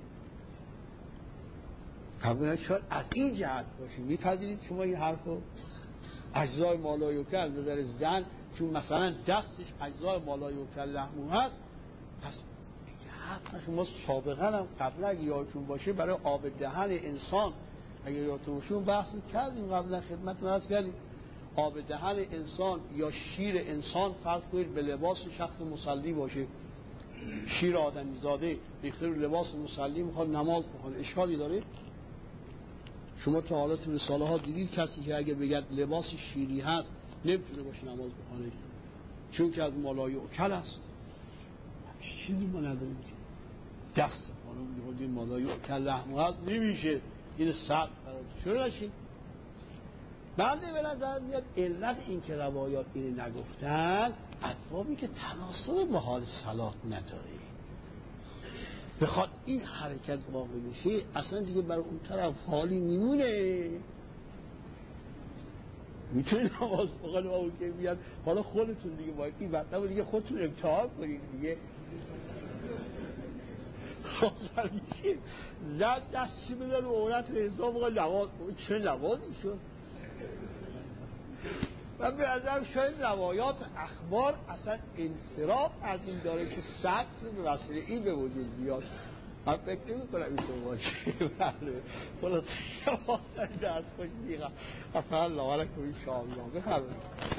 [SPEAKER 2] قبول شاید از این جهت باشه. میپذیرید شما این حرفو؟ اجزای مالایوکل نظر زن چون مثلا دستش اجزای مالایوکل لحمو هست، پس حرف شما سابقا هم قبلا اگه یادتون باشه برای آب دهن انسان، اگه یادتون باشه اون بحث کردیم قبلا خدمتتون عرض کردیم، آب دهن انسان یا شیر انسان فرض کنید به لباس شخص مصلی باشه، شیر آدمیزاده ریخته رو لباس مصلی میخواد نماز بخونه، اشکالی داره؟ شما تا حالا تو رساله ها دیدید کسی که اگه بگد لباس شیری هست نمیتونه باشه نماز بخونه، چون که از مالای اوکل است. چیزی ما نداریم که دست خانم میگه مالای اوکل لحم هست نمیشه این سر چرا نشین. بعد به نظر میاد علت این که روایات اینو نگفتن اسبابی که تناسب با حال صلات نداره، بخواد این حرکت واقع بشه اصلا دیگه برای اون طرف حالی میمونه، میتونه نماز بخونه و اون که میاد. حالا خودتون دیگه باید این وقتا دیگه خودتون امتحان کنید دیگه. خواستر میشه زد دستی بده رو عورت رو حساب بقید نماز، چه نمازی شد؟ و به نظرم شاید روایات اخبار اصلا انصراف از این داره که سطر به وسیله این به وجود بیاد. من فکر نمی کنم این تو باشه. بله خلاص شما سری درس خوش دیگه افعال الله علیکم این شامیان بفرمایید.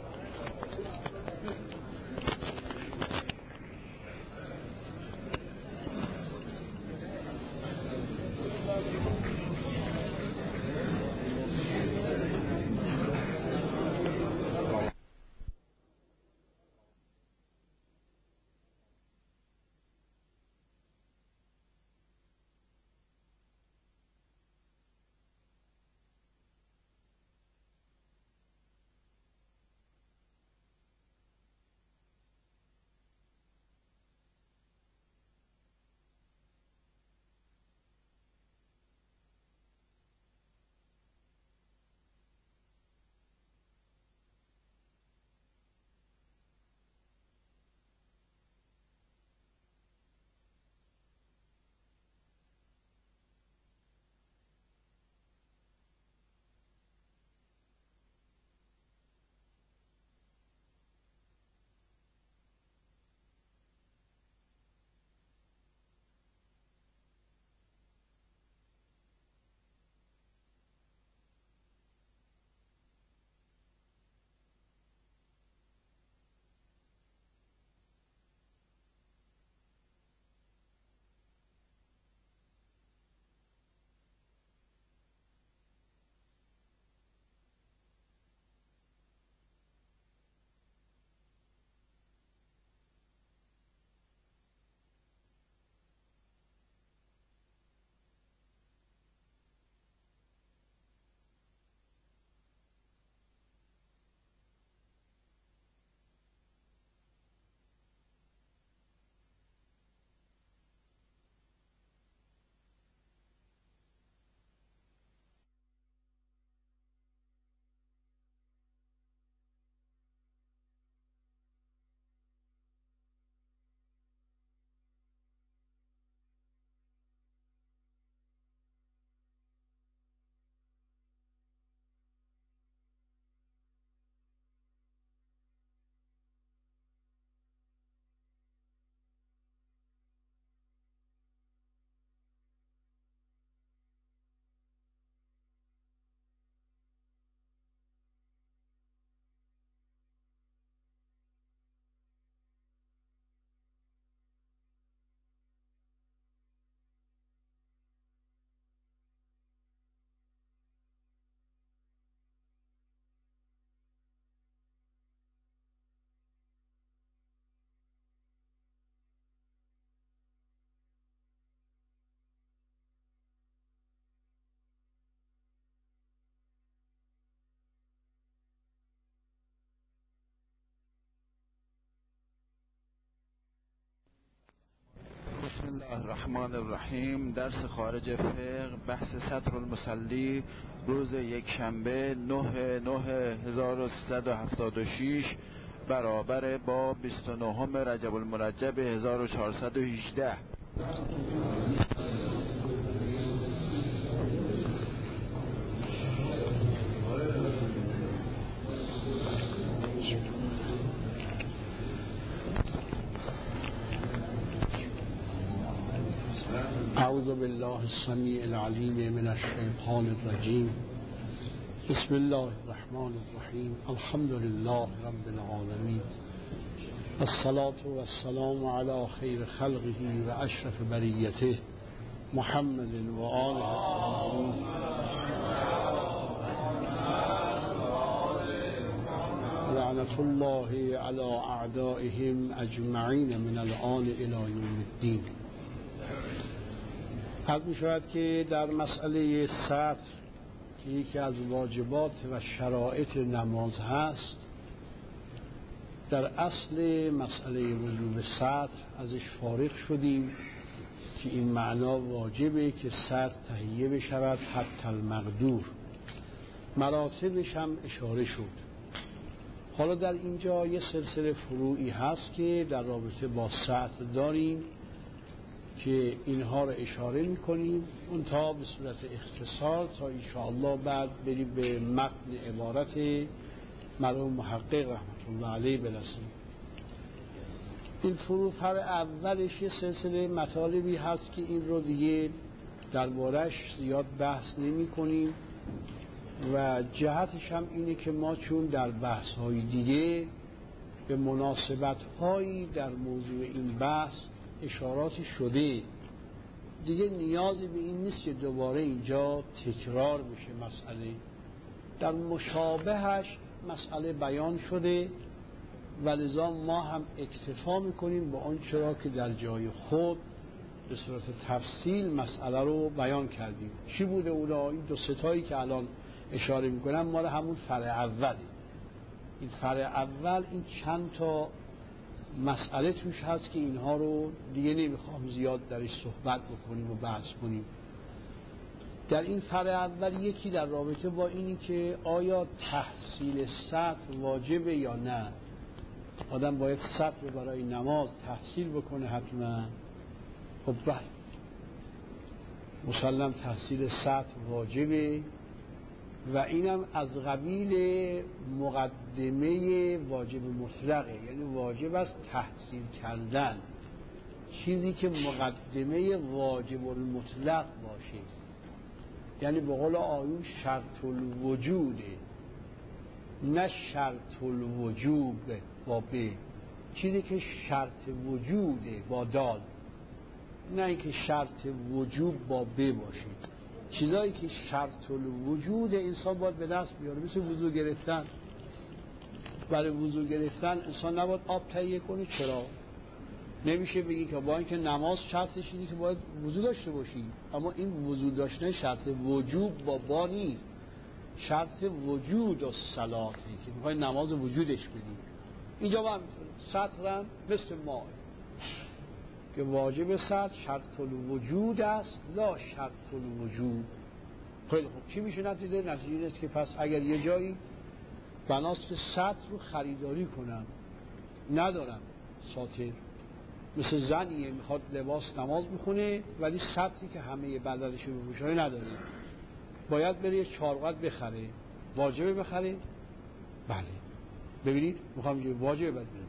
[SPEAKER 1] بسم الله الرحمن الرحیم. درس خارج فقه، بحث ستر المصلی، روز یک شنبه 9/9/1376 برابر با 29 رجب المرجب 1418.
[SPEAKER 2] اعوذ بالله السمیع العلیم من الشیطان الرجیم. بسم الله الرحمن الرحیم. الحمد لله رب العالمین، الصلاة والسلام علی خیر خلقه و اشرف بریته محمد و آله الطاهرین لعنت الله علی اعدائهم اجمعین من الآن الی یوم الدین. حد می شود که در مسئله سطر که یکی از واجبات و شرایط نماز هست، در اصل مسئله وجوب سطر ازش فارغ شدیم که این معنا واجبه که سطر تهیه بشود حتی المقدور، مراتبش هم اشاره شد. حالا در اینجا یه سلسله فروعی هست که در رابطه با سطر داریم که اینها رو اشاره میکنیم اون تا به صورت اختصار تا انشاءالله بعد بریم به متن عبارت مرحوم محقق رحمت الله علیه برسیم. این فروع فرع اولش یه سلسله مطالبی هست که این رو دیگه دربارش زیاد بحث نمی کنیم و جهتش هم اینه که ما چون در بحث های دیگه به مناسبت هایی در موضوع این بحث اشاراتی شده، دیگه نیازی به این نیست که دوباره اینجا تکرار بشه مسئله. در مشابهش مسئله بیان شده و لذا ما هم اکتفا میکنیم با آن چرا که در جای خود به صورت تفصیل مسئله رو بیان کردیم. چی بوده اونا؟ این دو ستایی که الان اشاره میکنم مال همون فرع اوله. این فرع اول این چند تا مسئله توش هست که اینها رو دیگه نمیخوام زیاد درش صحبت بکنیم و بحث کنیم. در این فرع اول یکی در رابطه با اینی که آیا تحصیل سطر واجبه یا نه. آدم باید سطر برای نماز تحصیل بکنه حتما. خب بله مسلم تحصیل سطر واجبه و اینم از قبیل مقدمه واجب مطلقه، یعنی واجب است تحصیل کردن چیزی که مقدمه واجب المطلق باشه، یعنی به قول آیون شرط الوجوده نه شرط الوجوب با ب، چیزی که شرط وجوده با دال، نه اینکه شرط وجوب با ب باشه. چیزایی که شرط الوجود انسان باید به دست بیاره، مثل وضو گرفتن. برای وضو گرفتن انسان نباید آب تهیه کنه. چرا؟ نمیشه بگی که با اینکه نماز شرطش اینه که باید وضو داشته باشی، اما این وضو داشتن شرط وجوب با با نیست، شرط وجود و صلاته که میخوای نماز وجودش بدی. اینجا با همینطوره. سطرم مثل ماه که واجب سطر شرط الوجود است لا شرط الوجود. خیلی خوب، چی میشه نتیجه؟ نتیجه این است که پس اگر یه جایی بناست که سطر رو خریداری کنم ندارم، ساتر مثل زنیه میخواد لباس نماز بخونه ولی سطری که همه بدنش رو بپوشه نداره، باید بره یه چارقد بخره. واجبه بخره؟ بله. ببینید میخوام بگم واجبه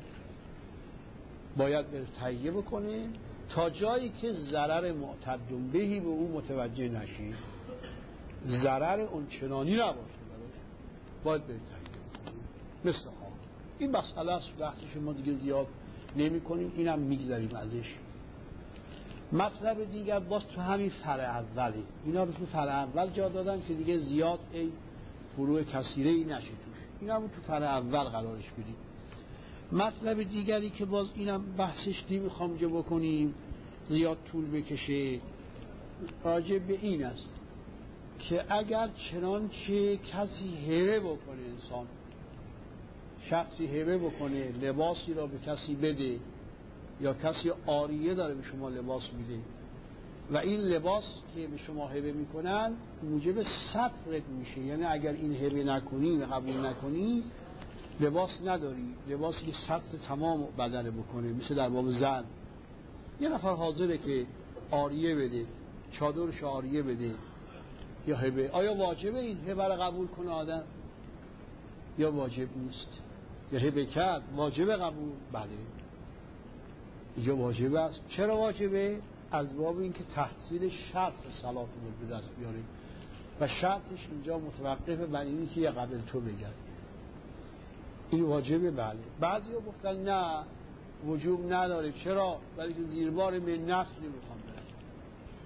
[SPEAKER 2] باید بره تهیه بکنه تا جایی که ضرر معتد بهی به او متوجه نشی، ضرر اون چنانی نباشه باید بره تهیه. مثل ها این مسئله است، بحثش ما دیگه زیاد نمی کنیم، اینم میگذاریم ازش. مطلب دیگر باز تو همین فرع اولی، اینا رو تو فرع اول جا دادن که دیگه زیاد ای فروع کثیره ای نشه توش، اینا رو تو فرع اول قرارش بدیم. مطلب دیگری که باز اینم بحثش نمیخوام جا بکنیم زیاد طول بکشه، راجع به این است که اگر چنانچه کسی هبه بکنه، انسان شخصی هبه بکنه لباسی را به کسی بده یا کسی عاریه داره به شما لباس میده و این لباس که به شما هبه میکنن موجب سطرت میشه، یعنی اگر این هبه نکنی و قبول نکنی لباس نداری، لباسی که سطر تمام بدنه بکنه. مثل در باب زن یه نفر حاضره که عاریه بده، چادرش عاریه بده یا هبه، آیا واجبه این هبه رو قبول کنه آدم یا واجب نیست؟ یا هبه کرد واجبه قبول؟ بله اینجا واجبه است. چرا واجبه؟ از باب این که تحصیل شرط صلات رو به دست بیاره و شرطش اینجا متوقف بر اینی که یه قبل تو بگرد. این واجبه. بله. بعضی ها گفتن نه وجوب نداره. چرا؟ برای که زیربار من نفس نمیخوام برن.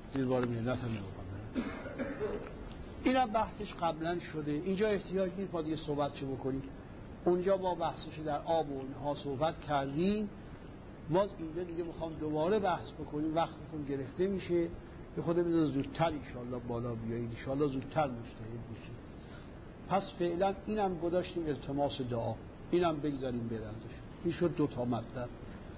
[SPEAKER 2] زیر بار ملت هم نمیخوام برم. اینم بحثش قبلا شده، اینجا احتیاج نیست ما دیگه صحبت چه بکنیم. اونجا ما بحثش در آب و اینها صحبت کردیم، باز اینجا دیگه میخوام دوباره بحث بکنیم، وقتتون گرفته میشه. به خود بذار زودتر انشالله بالا بیایید، انشالله زودتر مجتهد بشید. پس فعلا اینم گذاشتیم التماس دعا، اینم بگذاریم برندش. این شد 2 مطلب.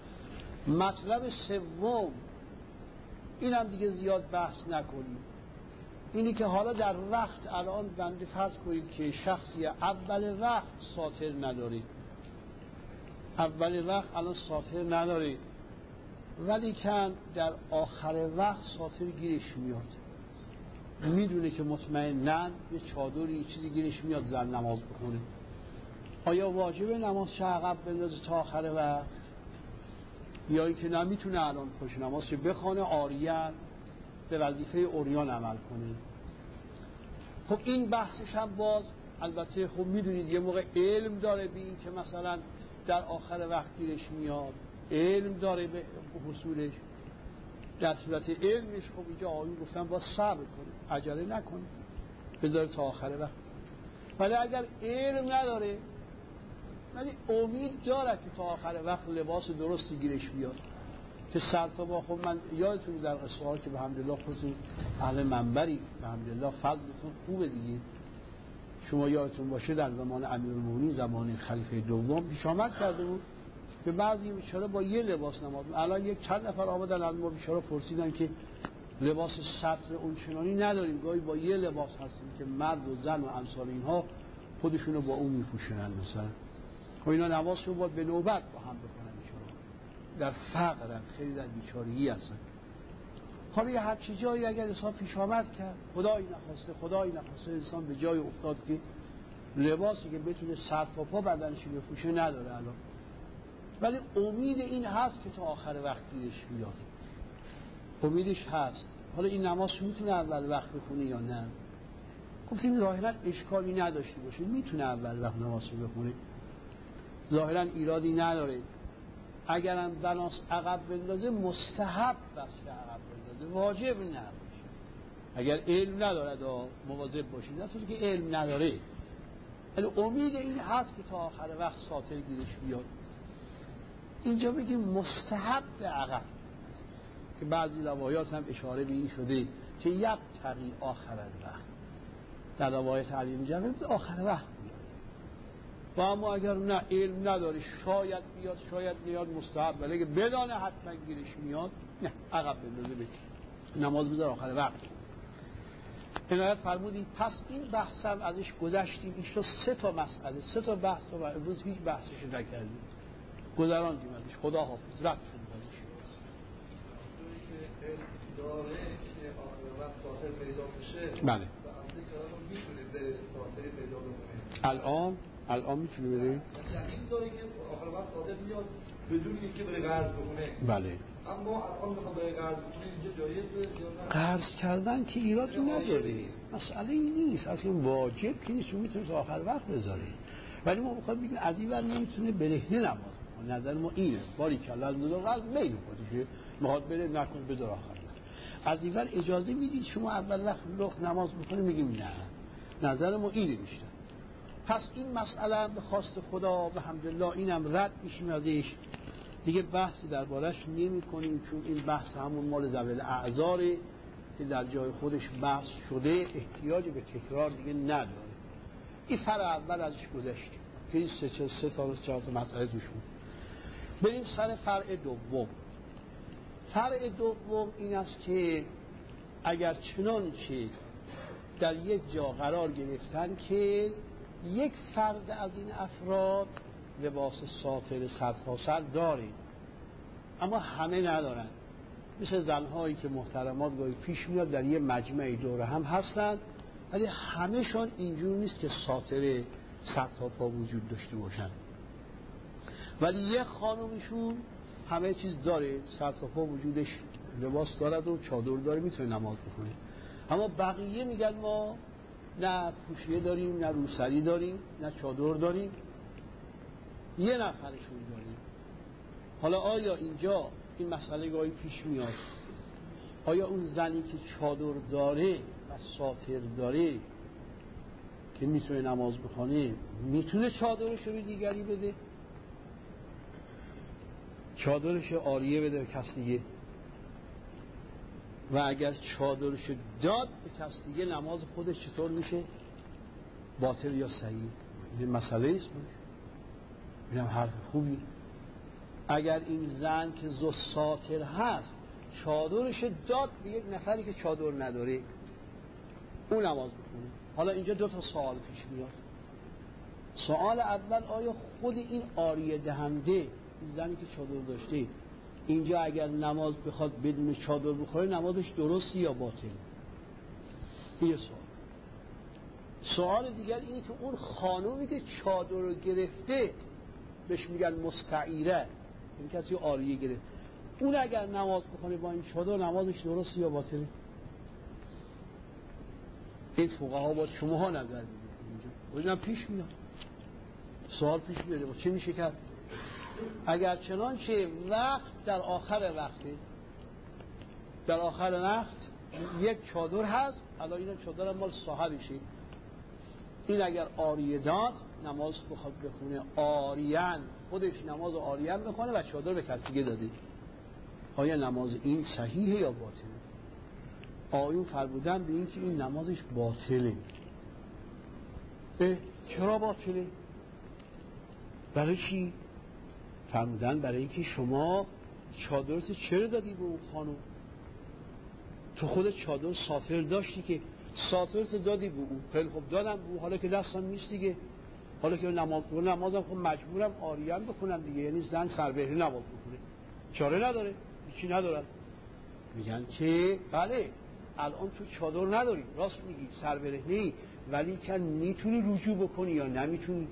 [SPEAKER 2] مطلب سوم، اینم دیگه زیاد بحث نکنیم، اینی که حالا در وقت الان بنده فرض کنید که شخصی اول وقت ساتر نداره، اول وقت الان ساتر نداره، ولی کن در آخر وقت ساتر گیرش میاد، میدونه که مطمئناً یه چادری یه چیزی گیرش میاد زن نماز بخونه. آیا واجب نماز چه عقب بندازه تا آخر وقت، یا اینکه نمیتونه الان خوش نماز چه بخونه عاریت به وظیفه عریان عمل کنه؟ خب این بحثش هم باز البته خب میدونید یه موقع علم داره به این که مثلا در آخر وقت گیرش میاد، علم داره به حصولش، در صورت علمش خب اینجا آقایون گفتن باید صبر کنه، عجله نکنه، بذاره تا آخر وقت. ولی اگر علم نداره ولی امید داره که تا آخر وقت لباس درستی گیرش بیاد که سر تا با، خب من یادتون در قصه که به حمدالله خودتون اهل منبری به حمدالله فضلتون خوبه دیگه، شما یادتون باشه در زمان امیرالمومنین زمان خلیفه دوم پیش آمد کرده بود که بعضی بیچاره با یه لباس نماز، الان یک چند نفر آمدن از ما بیچاره پرسیدن که لباس سطر اون چنانی نداریم، گاهی با یه لباس هستیم که مرد و زن و امثال اینها خودشونو با اون میپوشونن مثلا، خب اینا نمازشون باید به نوبت با هم بکنن بیچاره، در فقرن، خیلی در بیچارگی هستن. حالا یه هرچی جایی اگر انسان پیش آمد کرد، خدایی نخواسته انسان به جای افتاد که لباسی که بتونه سر تا پا بدنش بپوشه نداره الان، ولی امید این هست که تا آخر وقت گیرش بیاد، امیدش هست. حالا این نماز میتونه اول وقت بخونه یا نه؟ گفتیم ظاهرا اشکالی نداشته باشه، میتونه اول وقت نماز بخونه، ظاهرا ایرادی نداره. اگرم بناس عقب بندازه مستحب است که عقب بندازه، واجب نه. اگر علم نداره مواظب باشید، نه که علم نداره، ولی امید این هست که تا آخر وقت ساتر گیرش بیاد. اینجا بگیم مستحب عقب، که بعضی روایات هم اشاره به این شده که یبتغی آخر الوقت، در روایت علی بن جعفر آخر وقت بیاد. و اما اگر نه علم نداره شاید بیاد شاید میاد مستحب، ولی اگه بدانه حتما گیرش میاد نه عقب بندازه، بگیر نماز بذار آخر وقت. عنایت فرمودید. پس این بحث هم ازش گذشتیم، این شد 3 مسئله، 3 بحث و امروز هیچ بحثش نکردیم، گذراندیم ازش. خدا حافظ، رفت شدیم ازش.
[SPEAKER 3] داره که آخر وقت ساتر پیدا بشه،
[SPEAKER 2] بله.
[SPEAKER 3] و عمده کلام میتونه به ساتری پیدا بکنه.
[SPEAKER 2] الان میتونه بره؟
[SPEAKER 3] یقین داره که آخر وقت ساتر میاد بدون اینکه بره قرض بکنه.
[SPEAKER 2] بله.
[SPEAKER 3] اما الان بخوام بره قرض بکنه اینجا جایزه یا نه؟
[SPEAKER 2] قرض کردن که ایرادی نداره، مسئله این نیست، اصلا واجب که نیست، میتونه تا آخر وقت بذاره. ولی ما میخوایم بگیم از این ور نمیتونه برهنه نماز بکنه. نظر ما اینه، باریکلا از نظر قرض میل خودشه میخواد بره نکنه بذار آخر وقت. از این ور اجازه میدید شما اول وقت لخت نماز بکنه؟ میگیم نه، نظر ما اینه بیشتر. پس این مسئله به خواست خدا به حمدالله اینم رد میشیم ازش، دیگه بحثی دربارش نمی کنیم، چون این بحث همون مال ذوی الاعذاره که در جای خودش بحث شده، احتیاج به تکرار دیگه نداره. این فرع اول ازش گذشتیم که این 3 تا 4 تا مسئله توش بود. بریم سر فرع دوم. فرع دوم این است که اگر چنانچه در یک جا قرار گرفتن که یک فرد از این افراد لباس ساتر سرتاسر داره اما همه ندارن، مثل زنهایی که محترمات گاهی پیش میاد در یه مجمعی دوره هم هستن ولی همه‌شان اینجور نیست که ساتر سر تا پا وجود داشته باشن، ولی یه خانومشون همه چیز داره، سر تا پا وجودش لباس دارد و چادر داره، میتونه نماز بخونه. اما بقیه میگن ما نه پوشیه داریم، نه روسری داریم، نه چادر داریم، یه نفرشون داریم. حالا آیا اینجا این مسئله گاهی پیش میاد، آیا اون زنی که چادر داره و ساتر داره که میتونه نماز بخونه میتونه چادرش رو به دیگری بده؟ چادرش عاریه بده به کس دیگه؟ و اگر چادرش داد به کس دیگه نماز خودش چطور میشه؟ باطل یا صحیح؟ این مسئله است. اینم حرف خوبی. اگر این زن که ذو ساتر هست چادرش داد به یک نفری که چادر نداره، اون نماز بخونه. حالا اینجا دو تا سوال پیش میاد. سوال اول، آیا خود این عاریه دهنده، این زنی که چادر داشته، اینجا اگر نماز بخواد بدون چادر بخوره نمازش درستی یا باطل؟ این سوال. سوال دیگر اینه که اون خانومی که چادر رو گرفته بهش میگن مستعیره، این کسی عاریه گرفت، اون اگر نماز بخونه با این چادر نمازش درستی یا باطل؟ این فقها با شماها نظر میدید اینجا. وجنم پیش میاد، سوال پیش میاد با چه میشه کرد؟ اگر چنانچه وقت در آخر وقته، در آخر وقت یک چادر هست، الان این چادر هم مال صاحبشه، این اگر عاریه داد نماز بخواد بخونه عاریان، خودش نماز عاریان بخونه و چادر به کسی دیگه داده، آیا نماز این صحیحه یا باطله؟ آیون فرمودن به این که این نمازش باطله. چرا باطله؟ برای چی؟ فرمودن برای اینکه شما چادرت چرا دادی به اون خانم؟ تو خودت چادر ساتر داشتی که ساترت دادی به اون. خیلی خب دادم به اون، حالا که دستم نیست دیگه، حالا که نمازم خب مجبورم عاریان بکنم دیگه، یعنی زن سربهری نماز بکنه، چاره نداره، هیچی ندارن. میگن که بله الان تو چادر نداری، راست میگی، سربرهنه‌ای، ولی که میتونی رجوع بکنی یا نمیتونی؟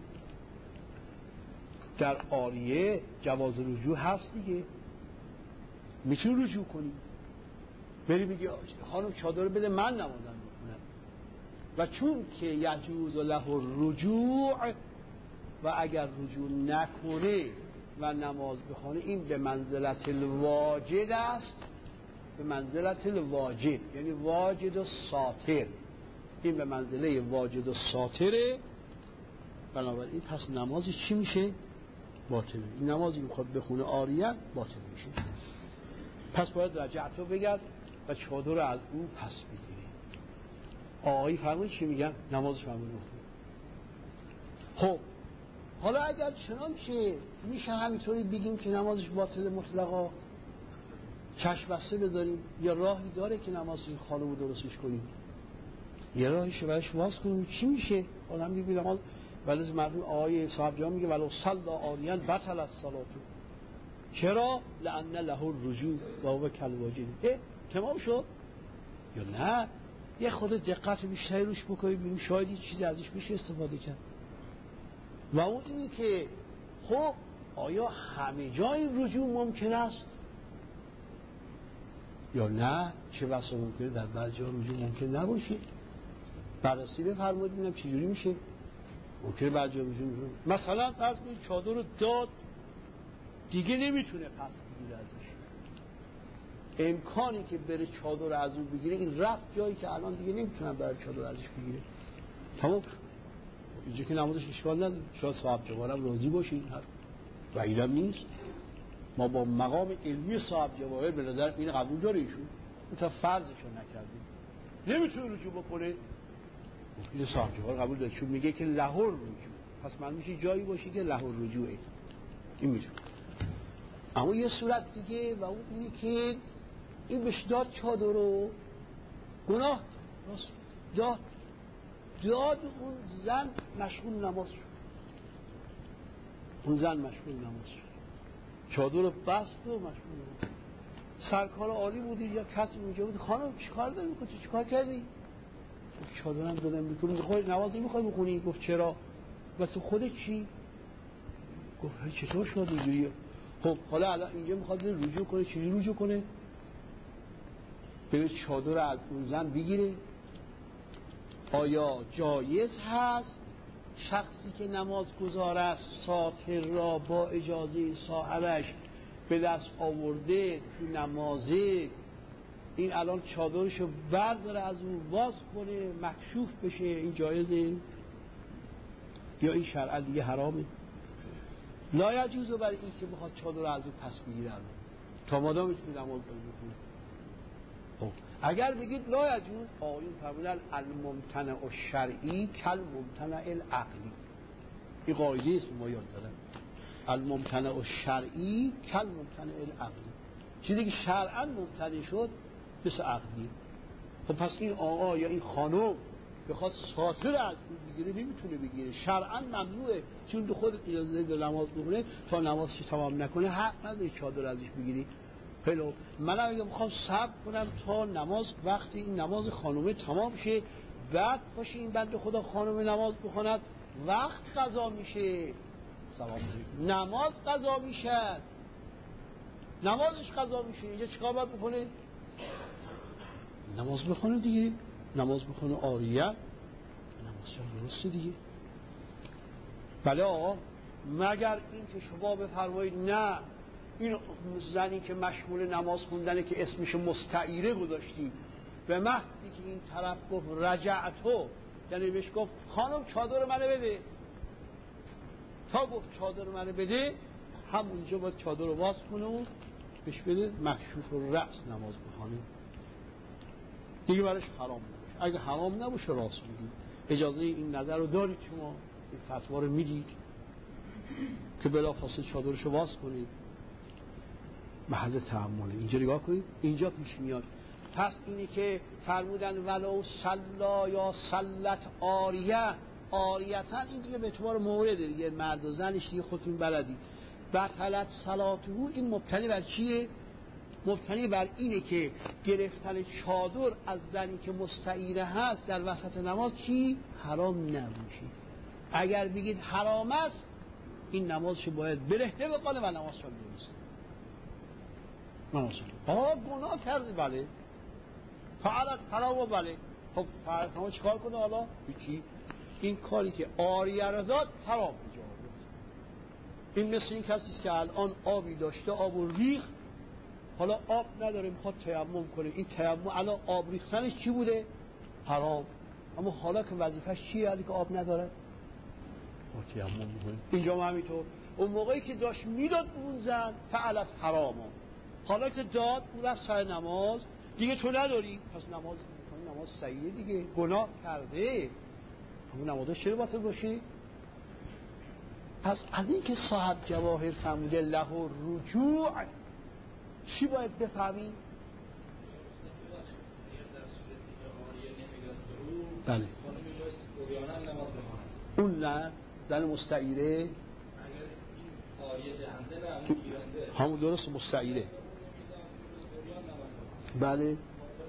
[SPEAKER 2] در عاریه جواز رجوع هست دیگه، میتونی رجوع کنی، بری بگی خانم چادر بده من نمازم بکنم. و چون که یجوز له الرجوع، و اگر رجوع نکنه و نماز بخونه، این به منزلت الواجد است، به منزلت الواجد، یعنی واجد و ساتر، این به منزله واجد و ساتره. بنابراین پس نمازی چی میشه؟ باطله. این نمازی که خود بخونه عاریه باطل میشه. پس باید رجعتو بگرد و چادر از او پس بگیری. آقایی فرمود چی میگن؟ نمازش فرمود بخونه. خب حالا اگر چنانچه میشه همینطوری بگیم که نمازش باطل مطلقا، چشم بسته بذاریم، یا راهی داره که نماز این خانم رو درستش کنیم؟ یه راهیش برایش واز کنیم. چی میشه؟ حالا هم میگیم نماز، ولی مرحوم آقای صاحب جان میگه ولو صلی عاریان بطل الصلاة. چرا؟ لأن له الرجوع و هو کالواجد. تمام شد یا نه؟ یه خود دقت بیشتری روش بکنید، ببینیم شاید یه چیزی ازش میشه استفاده کرد. و اون اینی که خب آیا همه جای رجوع ممکن است یا نه؟ چه بسا ممکنه در بعضی جا رجوع ممکن نباشه. بررسی بفرمایید ببینم چجوری میشه. ممکنه بعضی جا رجوع میشه، مثلا فرض کنید چادر رو داد دیگه نمیتونه پس بگیره ازش، امکانی که بره چادر از اون بگیره این رفت جایی که الان دیگه نمیتونن برای چادر ازش بگیره. تمام اینجا که نمازش اشکال نداره، شاید صاحب جواهرم راضی باشه این حرف و اینم نیست. ما با مقام علمی صاحب جواهر به نظر این قبول داره، ایشون تا فرضشو نکردیم نمیتونه رجوع بکنه، این صاحب جواهر قبول داره چون میگه که له الرجوع، پس من میشه جایی باشه که له الرجوعه، این میشه. اما یه صورت دیگه و اون اینی که این بهش داد چادر رو، گناه راست داد اون زن مشغول نماز شد، اون زن مشغول نماز شد، چادر رو بست و مشغول نماز. سرکار عالی بودی یا کسی اونجا بود، خانم چیکار داری میکنی؟ چیکار کردی؟ چادرم دادم میکنی، خودت نماز نمیخوای بخونی؟ گفت چرا؟ واسه خودت چی؟ گفت چطور شد اینجوری؟ خب حالا الان اینجا میخواد رجوع کنه، چجوری رجوع کنه؟ بره چادر از اون زن بگیره. آیا جایز هست شخصی که نماز گزار است ساتر را با اجازه صاحبش به دست آورده تو نمازه این الان چادرشو برداره از اون باز کنه مکشوف بشه، این جایزه یا این شرعا دیگه حرامه؟ لا یجوزه برای این که بخواد چادر رو از اون پس بگیره تا مادام میتونه نماز بخونه. خب اگر بگید لا یجوز، آیون فرمودن الممتنع الشرعی کل ممتنع العقلی. این قاعده است ما یاد دارم، الممتنع الشرعی کل ممتنع العقلی. چیزی که شرعا ممتنع شد مثل عقلی. خب پس این آقا یا این خانم بخواد ساتر از اون بگیره نمیتونه بگیره، شرعا ممنوعه، چون دو خود اجازه ده نماز بخونه تا نمازش تمام نکنه حق نداری چادر ازش بگیری. خیلی منم اگه بخوام صبر کنم تا نماز وقتی این نماز خانومه تمام شه بعد باشه این بنده خدا خانومه نماز بخوند، وقت قضا میشه، نماز قضا میشه، نمازش قضا میشه، اینجا چیکار باید بکنه؟ نماز بخونه دیگه، نماز بخونه عاریه، نماز درسته دیگه. بله آقا، مگر این که شما بفرمایید نه این زنی که مشمول نماز خوندنه که اسمش مستعیره گذاشتیم، به محضی که این طرف گفت رجعتو، یعنی بهش گفت خانم چادر منو بده، تا گفت چادر منو بده همونجا باید چادر رو باز کنه و بهش بده، مکشوف رأس نماز بخونه دیگه، براش حرام نباشه. اگه حرام نباشه راست میگید، اجازه این نظر رو دارید، شما این فتوا رو میدید که بلافاصله چادرشو باز کنید. محل تأمله اینجا نگاه کنید، اینجا پیش میاد. پس اینی که فرمودن ولو صلا یا صلت عاریه، عاریتا این دیگه به اعتبار مورده دیگه، مرد و زنش دیگه خودتون بلدید. بطلت صلاته، این مبتنی بر چیه؟ مبتنی بر اینه که گرفتن چادر از زنی که مستعیره هست در وسط نماز چی؟ حرام نمیشه. اگر بگید حرام است این نمازش باید برهنه بکنه و نمازش درست. گناه کرده، بله فعلت حرام، بله خب فعلت چیکار کنه حالا؟ چی؟ این کاری که عاریه را داد حرام ایجاد. این مثل این کسیست که الان آبی داشته، آب ریخت، حالا آب نداره میخواد تیمم کنه، این تیمم الان آب ریختنش چی بوده؟ حرام. اما حالا که وظیفش چیه که آب نداره؟ تیمم میکنه. اینجا هم همینطور، اون موقعی که داشت میداد اون زن فعلت حرامه، حالا که داد اون رفت سر نماز دیگه تو نداری، پس نماز میکنی، نماز صحیحه دیگه، گناه کرده، اما نمازش چرا باطل باشه؟ پس از این که صاحب جواهر فرموده له رجوع چی باید بفهمیم؟ بله اون نه زن مستعیره همون درست مستعیره، بله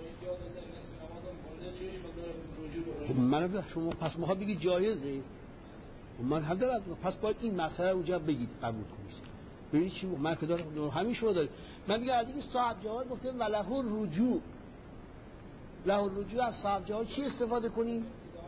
[SPEAKER 2] من شما پس ما بگید جایزه، من هم دارم، پس باید این مسئله اونجا بگید قبول کنید. ببینید چی من که دارم همین شما دارید. من میگم از این صاحب جواب گفته وله الرجوع، له الرجوع از صاحب جواب چی استفاده کنیم؟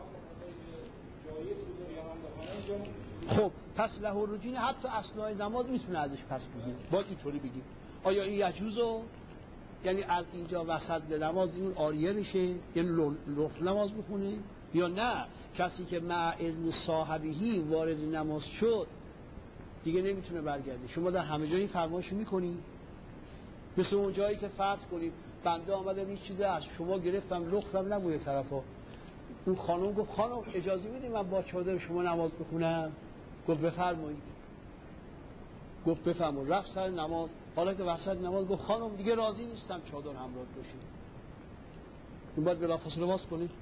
[SPEAKER 2] خب پس له الرجوع حتی اثناء نماز میتونه ازش پس بگیره، باید اینطوری بگیم. آیا این یجوزو یعنی از اینجا وسط به نماز این عاریه بشه، یعنی رفع نماز بخونه، یا نه کسی که مع اذن صاحبهی وارد نماز شد دیگه نمیتونه برگرده؟ شما در همه جایی فرمایش میکنی، مثل اون جایی که فرض کنید بنده آمدم یک چیزی از شما گرفتم لختم نبوده طرفا، اون خانم گفت خانم اجازه میدید من با چادر شما نماز بخونم؟ گفت بفرمایید. گفت بفرمایید، رفت سر نماز، حالا که وسط نماز گفت خانم دیگه راضی نیستم چادر همراه باشه، این باید بلافاصله باز کنید؟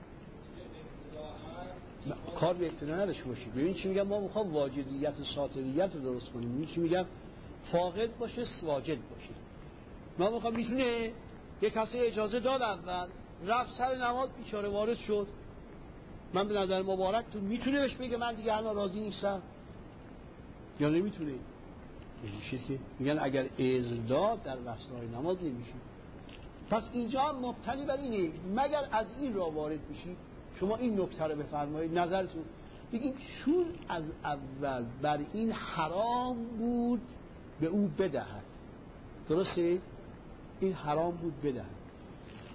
[SPEAKER 2] کار به اقتدا نداشته باشید. ببین چی میگم، ما میخوام واجدیت و ساتریت رو درست کنیم. ببین چی میگم، فاقد باشه واجد باشه. ما میخوام میتونه یک کسی اجازه داد اول رفت سر نماز بیچاره وارد شد، من به نظر مبارک تو میتونه بهش بگه من دیگه الان راضی نیستم، یا نمیتونه؟ نمیشه که میگن اگر اذن داد در وسنای نماز نمیشه. پس اینجا مبتنی بر اینه مگر از این را وارد بشید. شما این نکته رو بفرمایید نظرتون، بگیم چون از اول بر این حرام بود به او بدهد، درسته؟ این حرام بود بدهد،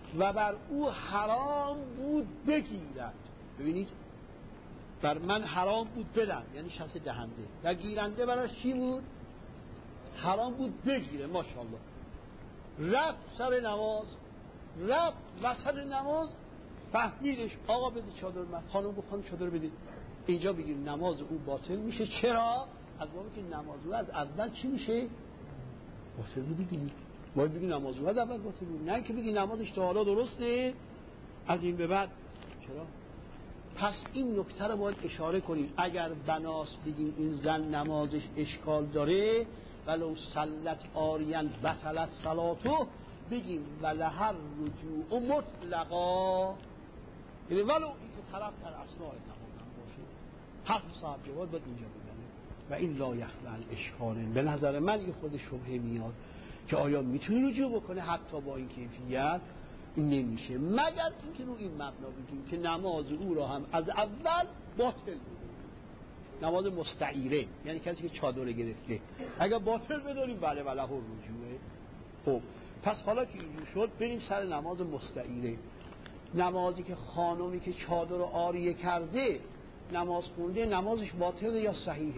[SPEAKER 2] و بر او حرام بود بگیرد. ببینید، بر من حرام بود بدم، یعنی شخص دهنده، و گیرنده براش چی بود؟ حرام بود بگیره. ماشاءالله رفت سر نماز، رفت وسط نماز، فهمیدش آقا بده چادر من، خانم بخوان چادر بده، اینجا بگیم نماز او باطل میشه. چرا؟ از بابی که نماز او از اول چی میشه؟ باطل بود دیگه. باید بگی نماز او از اول باطل بود، نه که بگی نمازش تا حالا درسته از این به بعد. چرا؟ پس این نکته رو باید اشاره کنیم. اگر بناس بگیم این زن نمازش اشکال داره، ولو صلت آریان بطلت صلاتو، بگیم ولهر رجوع مطلقا، یعنی ولو این که طرف در اثناء نماز هم باشه. حرف صاحب جواد باید اینجا بگنه و این لا یخلن اشکاله. به نظر من این خود شبهه میاد که آیا میتونه رجوع بکنه حتی با این کیفیت؟ نمیشه، مگر اینکه رو این مبنا بگیم که نماز او را هم از اول باطل بدونیم. نماز مستعیره، یعنی کسی که چادر گرفته، اگر باطل بدونیم بله وله رجوعه. خب پس حالا که اینجور شد، بریم سر نماز مستعیره. نمازی که خانمی که چادر عاریه کرده نماز خونده، نمازش باطله یا صحیحه؟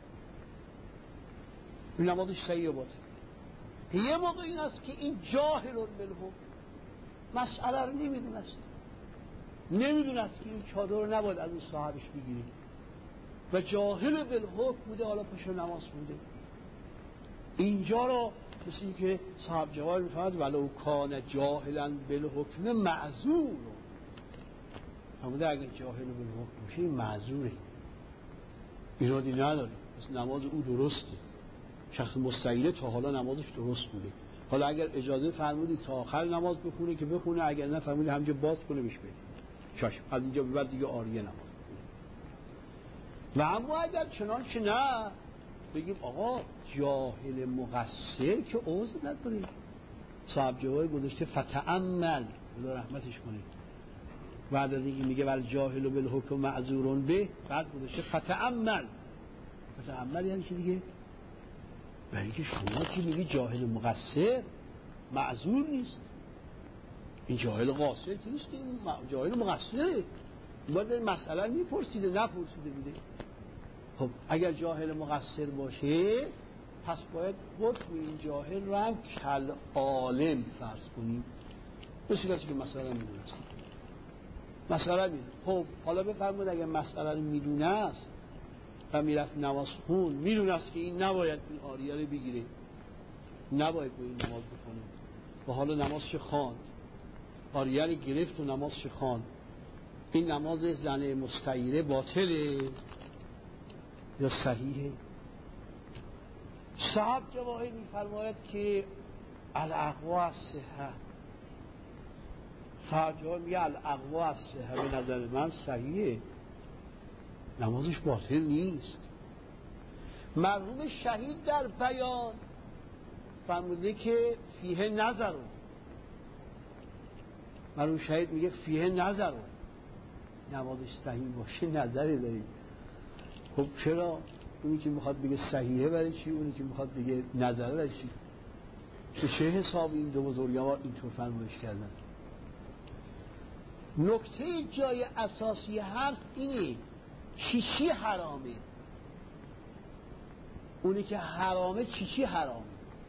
[SPEAKER 2] نمازش صحیحه باطل. یه موقع این است که این جاهل بالحکم، مسئله رو نمیدونست که این چادر رو نباید از اون صاحبش بگیریم و جاهل بالحکم بوده، حالا پشت نماز بوده. اینجا رو مثل این که صاحب جواب میفهمد ولو کان جاهلا بالحکم معذور، همونده اگر جاهل بالحکم باشه این معذوره، ایرادی نداره، مثل نماز او درسته. شخص مستعیره تا حالا نمازش درست بوده، حالا اگر اجازه فرمودید تا آخر نماز بخونه که بخونه، اگر نه فرمودید همینجا باز کنه بهش بده شاش، از اینجا به بعد دیگه عاریه نماز. و اما اگر چنانچه نه بگیم آقا جاهل مقصر که عذر نداره. صاحب جواب گذاشته فتأمل، خدا رحمتش کنه، بعد از اینکه میگه ول جاهل بالحکم معذورون به، بعد گذاشته فتأمل. فتأمل یعنی چی دیگه؟ برای که شما که میگی جاهل مقصر معذور نیست، این جاهل قاصر که نیست، این جاهل مقصره. باید مسئله میپرسیده، نپرسیده بوده. خب اگر جاهل مقصر باشه پس باید حکم این جاهل رو هم کل عالم فرض کنیم، بسید که مسئله میدونست. مسئله میدونست. خب حالا بفرمود اگر مسئله رو میدونست و میرفت نماز خون، میدونست که این نباید این آریه رو بگیره، نباید با این نماز بکنه، و حالا نمازش خواند، آریه رو گرفت و نمازش خواند، این نماز زن مستعیره باطله یا صحیحه؟ صاحب جواهر میفرماید که الاقوا الصحه. صاحب جواهر میگه الاقوا الصحه، به نظر من صحیحه، نمازش باطل نیست. مرحوم شهید در بیان فرموده که فیه نظر، مرحوم شهید میگه فیه نظر، نمازش صحیح باشه نظری دارید. خب چرا؟ اونی که میخواد بگه صحیحه برای چی؟ اونی که میخواد بگه نظره برای چی؟ چه حساب این دو بزرگوار اینطور فرمایش کردن؟ نکته جای اساسی حرف اینه چی حرامه. اونی که حرامه چی حرامه؟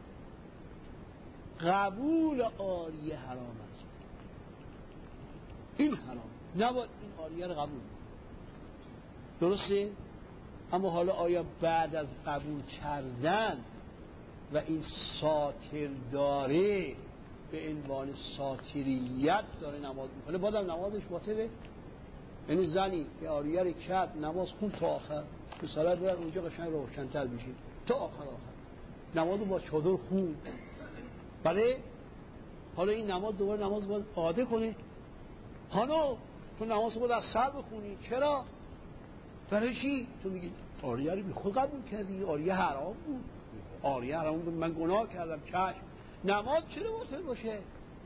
[SPEAKER 2] قبول آریه حرام است، این حرام، نباید این آریه رو قبول، درسته؟ اما حالا آیا بعد از قبول کردن و این ساتر داره به عنوان ساتریت داره نماز میکنه بازم نمازش باطله؟ یعنی زنی که آریه رو کرد نماز خون تا آخر، به صلاح برن اونجا قشنگ روشن‌تر بشه تا آخر نماز با چادر خون، بله حالا این نماز دوباره نماز باید عاده کنه؟ خانم تو نماز باید از سر بخونی، چرا؟ برای چی؟ تو میگی آریه رو بی خود قبول کردی، آریه حرام بود، آریه حرام بود، من گناه کردم، چشم. نماز چرا باطل باشه؟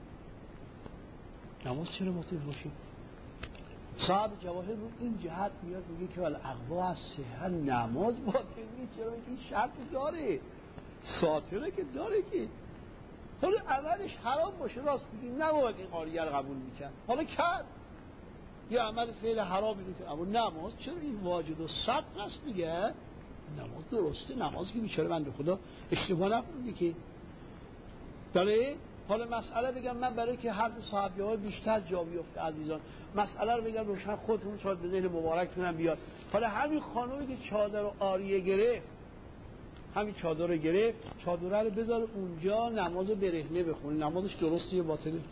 [SPEAKER 2] نماز چرا باطل باشه؟ صاحب جواهر رو این جهت میاد میگه که الاقوا الصحه، نماز باطل نیست. چرا؟ این شرط داره، ساتره که داره، که حالا عملش حرام باشه راست بگیم نباید این آریه رو قبول میکرد، حالا کرد یا عمل فعل حرامی رو کرد، اما نماز چرا این واجد و سطر است دیگه، نماز درسته، نماز که بیچاره بنده خدا اشتباه نکنه که داره. حالا مسئله بگم من برای که حرف صحابی‌ها بیشتر جا بیفته عزیزان، مسئله رو بگم روشن خودتون شاید به ذهن مبارکتونم بیاد. حالا همین خانومی که چادر و آریه گرفت، همین چادر رو گرفت، چادر رو بذاره اونجا نماز رو برهنه بخونه، نمازش درسته یا باطله؟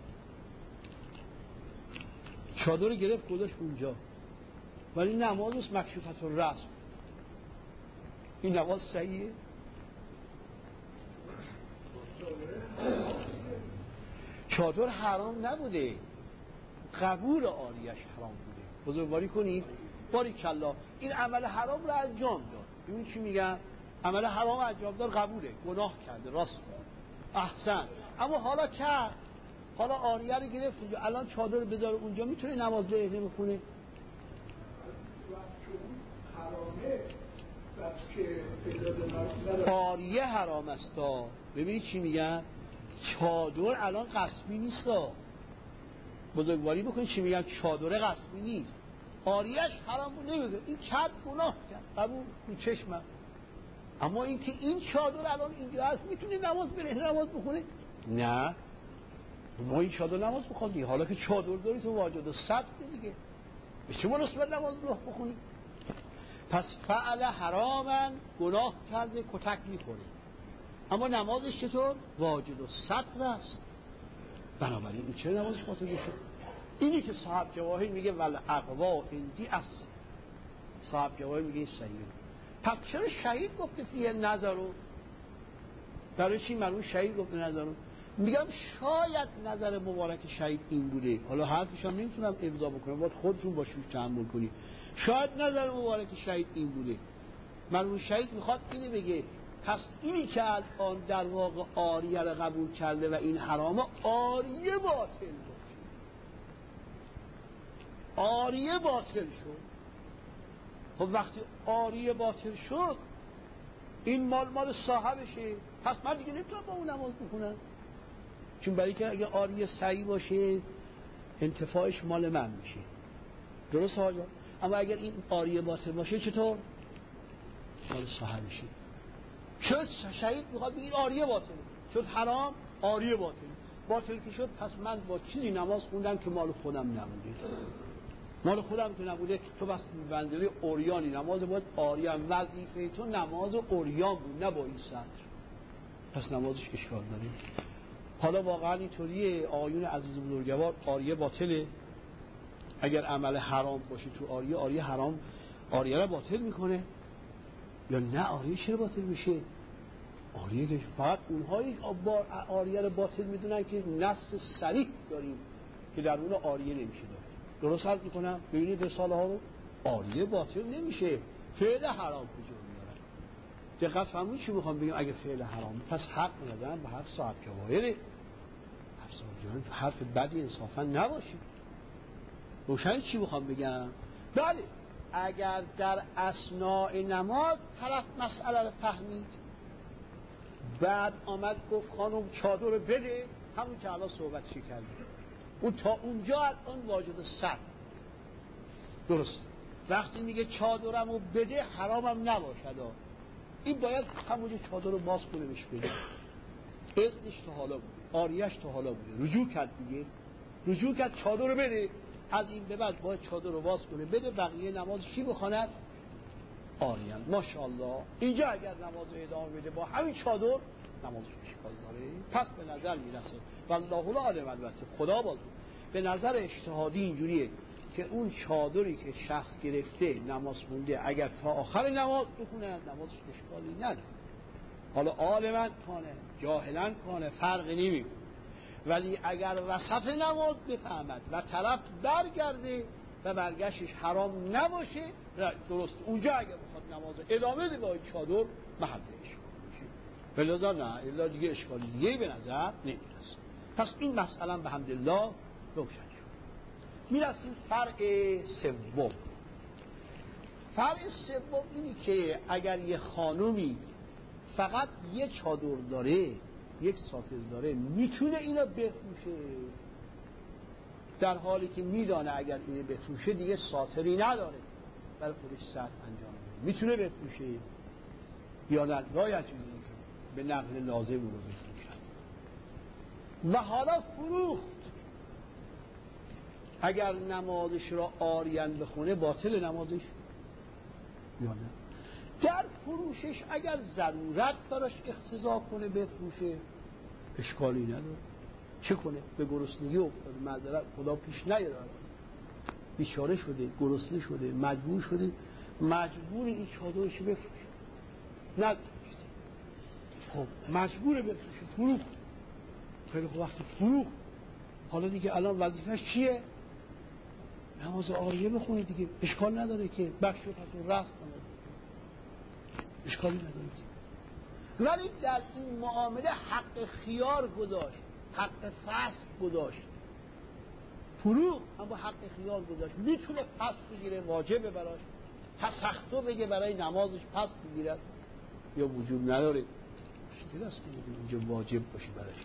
[SPEAKER 2] چادر رو گرفت گذاشت اونجا ولی نمازش مکشوفت الرأس، این نماز صحیحه؟ چادر حرام نبوده، قبول آریش حرام بوده. بزرگواری کنید باری کلا این عمل حرام رو انجام داد. ببین چی میگن؟ عمل حرام انجام داد، قبوله، گناه کرده، راست احسن، اما حالا کرد، حالا آریه رو گرفت اونجا، الان چادر رو بذاره اونجا، میتونه نماز برهنه بخونه؟ آریه حرام است. ببینید چی میگن؟ چادر الان قسمی نیست. بزرگواری بکنید چی میگن؟ چادر قسمی نیست، آریهش حرام بود، نمیگه این کرد گناه کرد، قبول رو چشمم، اما این که این چادر الان اینجا هست میتونه نماز برهنه نماز بخونه؟ نه، ما این چادر نماز بخوندی، حالا که چادر داری تو واجد و صد دیگه به شما نسبت نماز بخونی. پس فعل حرامن، گناه کرده، کتک میخوره، اما نمازش چطور؟ واجد و سطر است. بنابراین این چه نمازش باطل بشه؟ اینی که صاحب جواهر میگه ول اقوا اندی است، صاحب جواهر میگه این صحیحه. پس چرا شهید گفته فیه نظرو؟ برای چی مرحوم شهید گفته نظرو؟ میگم شاید نظر مبارک شهید این بوده، حالا حرفش هم نمیتونم امضا بکنم، باید خودتون با شوش تحمل کنید. شاید نظر مبارک شهید این بوده، مرحوم شهید میخواد اینو بگه پس اینی که الان در واقع آریه رو قبول کرده و این حرامه، آریه باطل باشه، آریه باطل شد. خب وقتی آریه باطل شد این مال صاحبشه، پس من دیگه نمیتونم با اون نماز بخونم، چون برای که اگه آریه صحیح باشه انتفاعش مال من میشه، درست آقا؟ اما اگر این آریه باطل باشه چطور؟ مال صاحبشه. شد شهید میخواد بگید آریه باطل شد، حرام، آریه باطل که شد، پس من با چیزی نماز خوندم که مال خودم نبوده، مال خودم که نبوده، تو بس بندری اوریانی نماز باید آریه، وظیفه تو نماز اوریان بود نه با این سطر، پس نمازش اشکال داره. حالا واقعا اینطوریه آیون عزیز بزرگوار، آریه باطله اگر عمل حرام باشه تو آریه، آریه حرام آریه را باطل میکنه یا نه؟ آریه چرا باطل میشه؟ آریه که فقط اونهایی آریه را باطل میدونن که نص صریح داریم که در اون آریه نمیشه داره. درست حد میکنم؟ ببینید رساله ها رو، آریه باطل نمیشه، فعل حرام کجا میارن؟ دقیق فهمون چی میخوام بگم؟ اگه فعل حرام پس حق ندارن به حرف صاحب جواهره، حرف بدی انصافا نباشه. روشن چی میخوام بگم؟ بله اگر در اثناء نماز طرف مسئله رو فهمید، بعد آمد گفت خانم چادر رو بده، همون که الان صحبت چی کردیم، اون تا اونجا الان واجد صد درست. وقتی میگه چادرم رو بده حرامم نباشد، این باید همونجا چادر رو باز کنه بهش بده، اذنش تا حالا بود، آریش تا حالا بوده، رجوع کرد دیگه، رجوع کرد چادر رو بده، از این به بعد باید چادر رو باز کنه بده، بقیه نماز چی بخواند؟ آریان. ماشاءالله اینجا اگر نماز رو ادامه بده با همین چادر نمازش اشکال داره؟ پس به نظر میرسه والله العالم، البته خدا باز به نظر اجتهادی اینجوریه که اون چادری که شخص گرفته نماز خونده اگر تا آخر نماز بخونه نمازش اشکالی نداره، حالا عالماً کنه جاهلاً کنه فرقی نمیکنه، ولی اگر وسط نماز بفهمد و طرف برگرده و برگشتش حرام نباشه درست، اونجا اگر بخواد نماز ادامه بده با چادر محل اشکال میشه، بلذا نه الا دیگه اشکالی دیگه به نظر نمیرسه. پس این مسئله به حمدالله روشن شد. میرسیم فرع سوم. فرع سوم اینی که اگر یه خانومی فقط یه چادر داره یک ساتر داره میتونه اینو بفروشه، در حالی که میدانه اگر اینو بفروشه دیگه ساتری نداره، برای خودش صرف انجام میده، میتونه بفروشه یا نه رایت میده به نقل لازم رو بفروشن. و حالا فروخت، اگر نمازش را عاریان بخونه باطل نمازش یا نه. در فروشش اگر ضرورت براش اقتضا کنه بفروشه اشکالی نداره. چه کنه؟ به گرسنگی افتاده، معذرت خدا پیش نیاره، بیچاره شده، گرسنه شده، مجبور شده، مجبور این چادرش بفروشه، نه خب مجبور بفروشه، فروخت. خیلی خوب، وقتی فروخت حالا دیگه الان وظیفه‌اش چیه؟ نماز عاریه بخونه دیگه، اشکال نداره که بخش و پس و رست کنه، اشکالی نداره. ولی در این معامله حق خیار گذاشت، حق فسخ گذاشت، فروخت اما حق خیار گذاشت، میتونه پس بگیره، واجبه براش فسختو بگه برای نمازش پس بگیرد یا وجوب نداره. مشکل است که اینجا واجب باشه براش،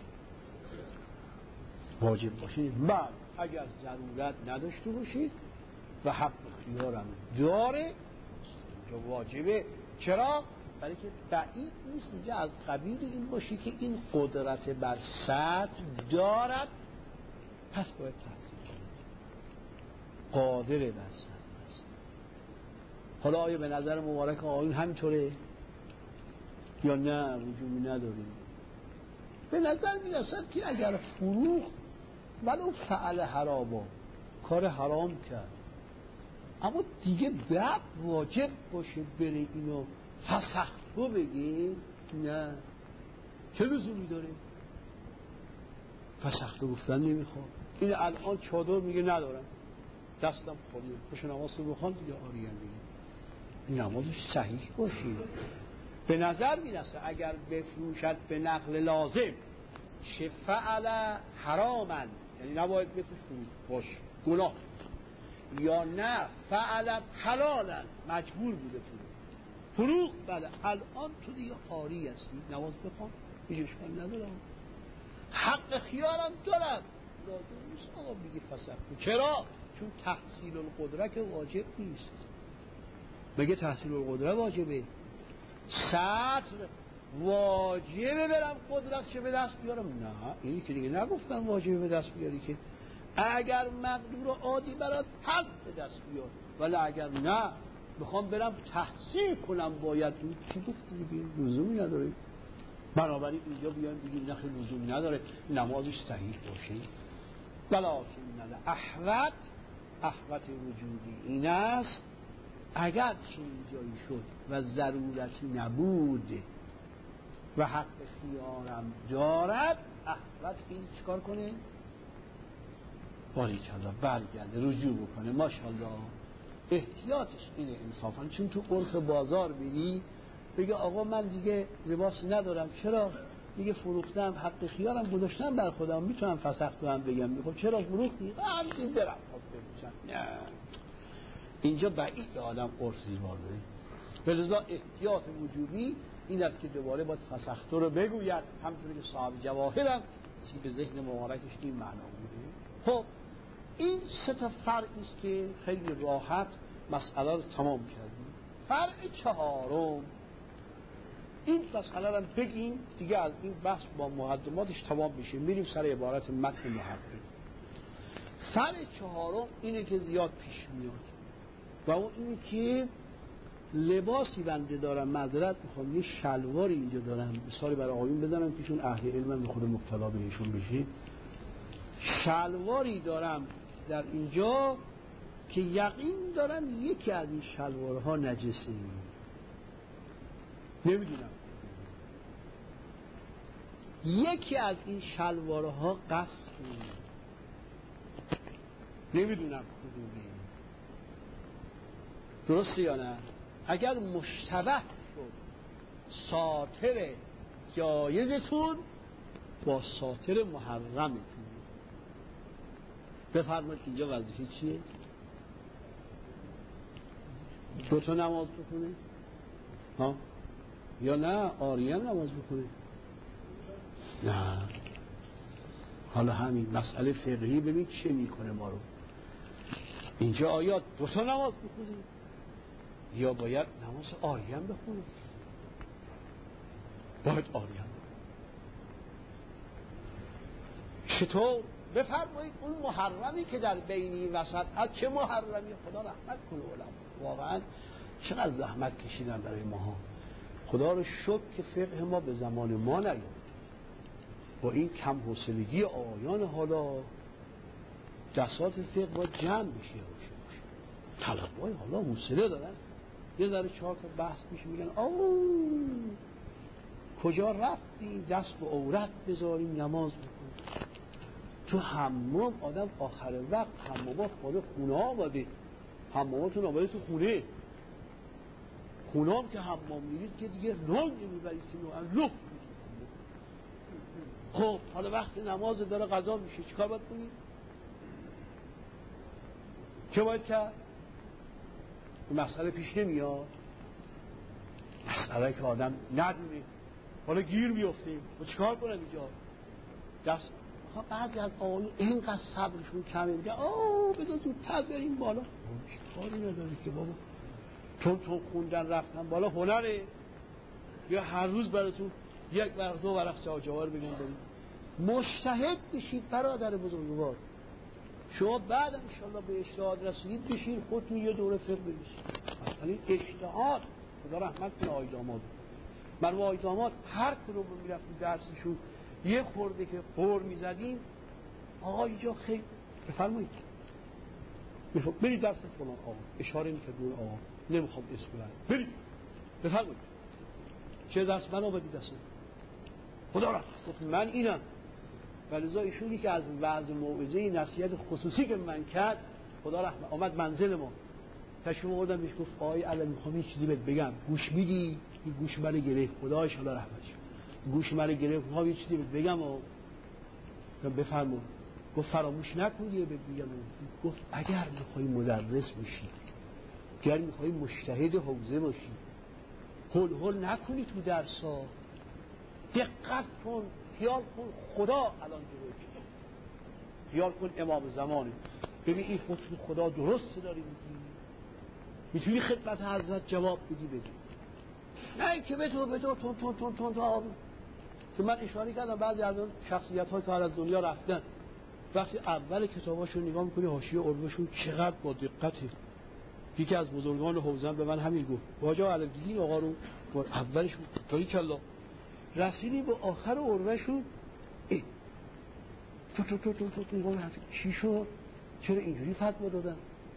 [SPEAKER 2] واجب باشه. بعد اگر ضرورت نداشته باشید و حق خیارم داره اینجا واجبه. چرا؟ برای که بعید نیست اینجا از قبیل این باشه که این قدرت بر سطر دارد پس باید تحصیل کنید، قادر بر سطر است. حالا آیا به نظر مبارک آیون همینطوره یا نه وجودی نداره؟ به نظر میرسد که اگر فروخت ولو فعل حراما، کار حرام کرد، اما دیگه بعد واجب باشه بره اینو فسختو بگه، نه، چه لزومی داره؟ فسختو گفتن نمیخواد. این الان چادر میگه ندارم، دستم خالیه، پشت نمازو بخوان دیگه آریان دیگه، این نمازش صحیح باشه. به نظر میرسه اگر بفروشد به نقل لازم چه فعل حرامن، یعنی نباید بفروش باش گناه، یا نه فعل حلالن مجبور بوده فروخ، بله الان تو دیگه آری هستی، نماز بخوان هیچ اشکال نداره، حق خیارم دارد، لازم نیست آقا بگی فسخ. چرا؟ چون تحصیل القدره که واجب نیست. بگه تحصیل القدره واجبه، سطر واجبه برم قدرت چه به دست بیارم؟ نه، اینی که دیگه نگفتن واجبه به دست بیاری که اگر مقدور و عادی برات حق به دست بیار، ولی اگر نه میخوام برم تحصیل کنم باید، این چی گفتی دیگه؟ لزومی نداره. بنابراین اینجا بیایم بگیم نخی لزومی نداره، نمازش صحیح باشه. ولکن احوت وجودی این است اگر چنین جایی شد و ضرورتی نبود و حق خیارم دارد، احوت این چیکار کنه؟ باریکالله برگرده، رجوع بکنه. ماشاءالله احتیاطش اینه انصافا، چون تو عرف بازار بگه آقا من دیگه لباس ندارم، چرا؟ میگه فروختم، حق خیارم گذاشتم بر خودم، میتونم فسخت هم بگم، میگه چرا فروختی؟ همین برم نه، اینجا بعید آدم عرف زیبار بره. ولذا احتیاط وجوبی این است که دوباره باید فسخت رو بگوید، همونطوری که صاحب جواهرم چی به ذهن مبارکش این معنا بوده. خب این سه تا فرعی است که خیلی راحت مسئله رو تمام کردیم. فرع چهارم، این مسئله رو بگیم دیگه از این بحث با مقدماتش تمام بشه، میریم سر عبارت متن محقق. فرع چهارم اینه که زیاد پیش میاد و اون اینه که لباسی بنده دارم، معذرت میخوام یه شلواری اینجا دارم، مثالی برای آقایون بزنم که چون اهل علم خود مبتلا بهشون بشه. شلواری دارم در اینجا که یقین دارم یکی از این شلوارها نجسه، نمیدونم یکی از این شلوارها قصده، نمیدونم کدومه، درسته یا نه؟ اگر مشتبه شد ساتر جایزتون با ساتر محرمتون، بفرمایید اینجا وظیفه چیه؟ دو تا نماز بکنه ها یا نه آریان نماز بکنه؟ نه. حالا همین مسئله فقهی ببین چه میکنه ما رو. اینجا آیا 2 تا نماز بخونیم یا باید نماز آریان بخونیم؟ باید آریان. چطور؟ بفرمایید اون محرمی که در بینی وسط از چه محرمی؟ خدا رحمت کنه علما، واقعا چقدر زحمت کشیدن برای ماها. خدا رو شکر که فقه ما به زمان ما نیافت. با این کم حوصلگی آیان حالا جسات فقه با جمع بشه. طلبای حالا حوصله دارن، یه ذره 4 تا بحث میشه میگن کجا رفتیم دست به عورت بذاریم نماز بکنیم. تو حمام آدم آخر وقت حمامات خود خونه آمده، حماماتون آمده تو خونه هم که حمام میرید که دیگه رنگ نمیبرید که نوعا لفت میرید. خب حالا وقت نماز داره قضا میشه چیکار باید کنید؟ چه باید کرد؟ مسئله پیش نمیاد. مسئله که آدم ندونه حالا گیر بیفته و چیکار کنم اینجا؟ دست بعضی از آقایون اینقدر صبرشون کمه میگه بذار زودتر بریم بالا. کاری نداره که بابا تون خوندن رفتن بالا هنره. یا هر روز براتون 1 ورق 2 ورق جواهر بگم بریم مجتهد بشید برادر بزرگوار. شما بعد انشالله به اجتهاد رسیدید بشین خودتون یه دوره فقه بگیرید. مثلا اجتهاد خدا رحمت کنه آقای داماد. من و آقای داماد هر کدوم میرفتیم درسشون یه خورده که قور میزدیم آقا اینجا خیلی بفرمایید برید درس فلان آقا اشاره میکرد اون آقا نمیخوام اسم ببرم برید بفرمایید چه درس من آمدی دستم خدا رحمت من اینم. ولذا ایشون که از وعظ موعظه نصیحت خصوصی که من کرد خدا رحمت آمد منزل ما تشریف آوردم بهش گفت آقای علی میخوام یه چیزی بهت بگم گوش میدی؟ این گوش من گرفت خدا ان شاء الله رحمتش گوش من گرفت میخوام یه چیزی بهت بگم و بفرمایید. گفت فراموش نکنی بهت بگم. گفت اگر میخوای مدرس بشی اگر میخوای مجتهد حوزه باشی هول نکنی تو درسا دقت کن خیال کن خدا الان جلوی خیال کن امام زمانه ببین این حکم خدا درسته داری میگی میتونی خدمت حضرت جواب بدی نه که به تو تون آبی. که من اشاره کردم بعضی از شخصیت های که از دنیا رفتن وقتی اول کتاباشو نگاه میکنی حاشیه عربشون چقدر با دقته. یکی از بزرگان حوزه به من همین گفت واجا علم دیدین آقا رو اولش تاری کلا رسیدی به آخر عربشون تو نگاه چی شد چرا اینجوری فتوا دادن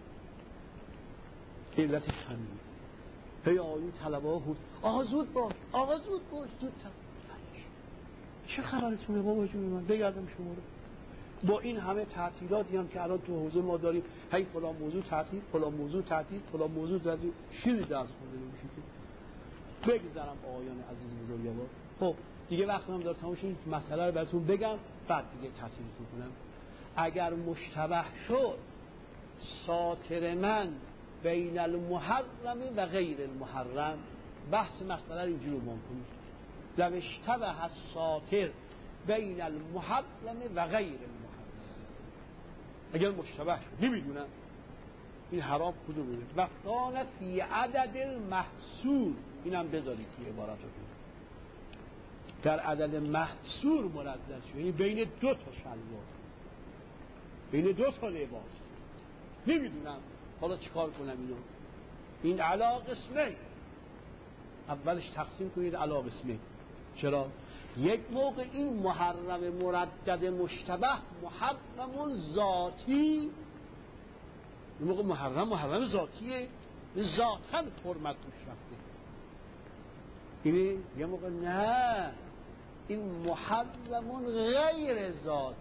[SPEAKER 2] علتش همین. هی آقایون طلبه ها بود آقا زود باش زودتر چه خبرتونه بابا جون من بگردم شما رو با این همه تعطیلاتی هم که الان تو حوزه ما داریم هی فلان موضوع تعطیل فلان موضوع تعطیل چیزی درس خونده نمیشه که بگذارم آقایان عزیز بزرگوار. خب دیگه وقتم داره تمام شد مسئله رو براتون بگم بعد دیگه تعطیلتون کنم. اگر مشتبه شد ساتر من بین المحرم و غیر المحرم بحث مسئله رو اینجوری رو کنید لو اشتبه الساتر بین المحرم و غیر المحرم اگر مشتبه شد نمیدونم این حرام کدومه وقتان فی عدد المحصور اینم بذارید توی عبارتتون در عدد محصور مردد شد یعنی بین 2 تا شلوار بین 2 تا لباس نمیدونم حالا چیکار کنم اینو این علا قسمه اولش تقسیم کنید علا قسمه. چرا؟ یک موقع این محرم مردد مشتبه محرم ذاتی این موقع محرم ذاتیه ذاتاً حرمت توش رفته اینه یه موقع نه این محرم غیر ذاتی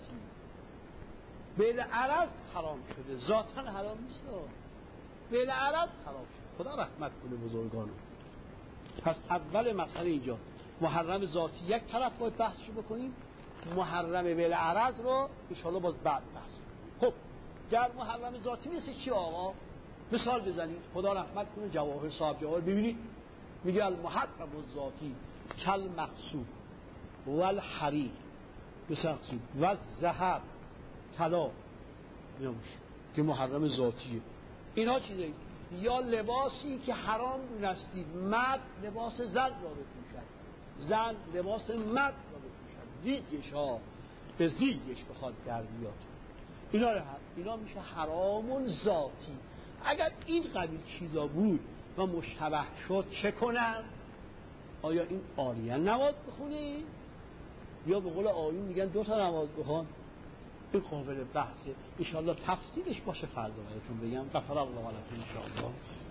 [SPEAKER 2] بالعرض حرام شده ذاتاً حرام نیست بالعرض حرام شده خدا رحمت کنه بزرگانو. پس اول مسئله اینجا محرم ذاتی یک طرف باید بحثشو بکنیم محرم بالعرض رو ان شاءالله باز بعد بحث. خب در محرم ذاتی مثل چی آقا مثال بزنید خدا رحمت کنه جواهر صاحب جواهر ببینید میگه المحرم الذاتی کل مقصود والحریر بسخصید و ذهب طلا میشه که محرم ذاتیه. اینا چیزه یا لباسی که حرام دونستید، مرد لباس زن را بپوشد، زن لباس مرد را بپوشد، زیگش ها به زیگش بخواد در بیاد، اینا میشه حرامون ذاتی. اگر این قبیل چیزا بود و مشتبه شد چه کنن؟ آیا این عالیه نماز بخونی یا به قول آیون میگن 2 تا نماز بخون؟ این قابل بحثه. انشاءالله تفصیلش باشه فردا براتون بگم. غفر الله لکم انشاءالله.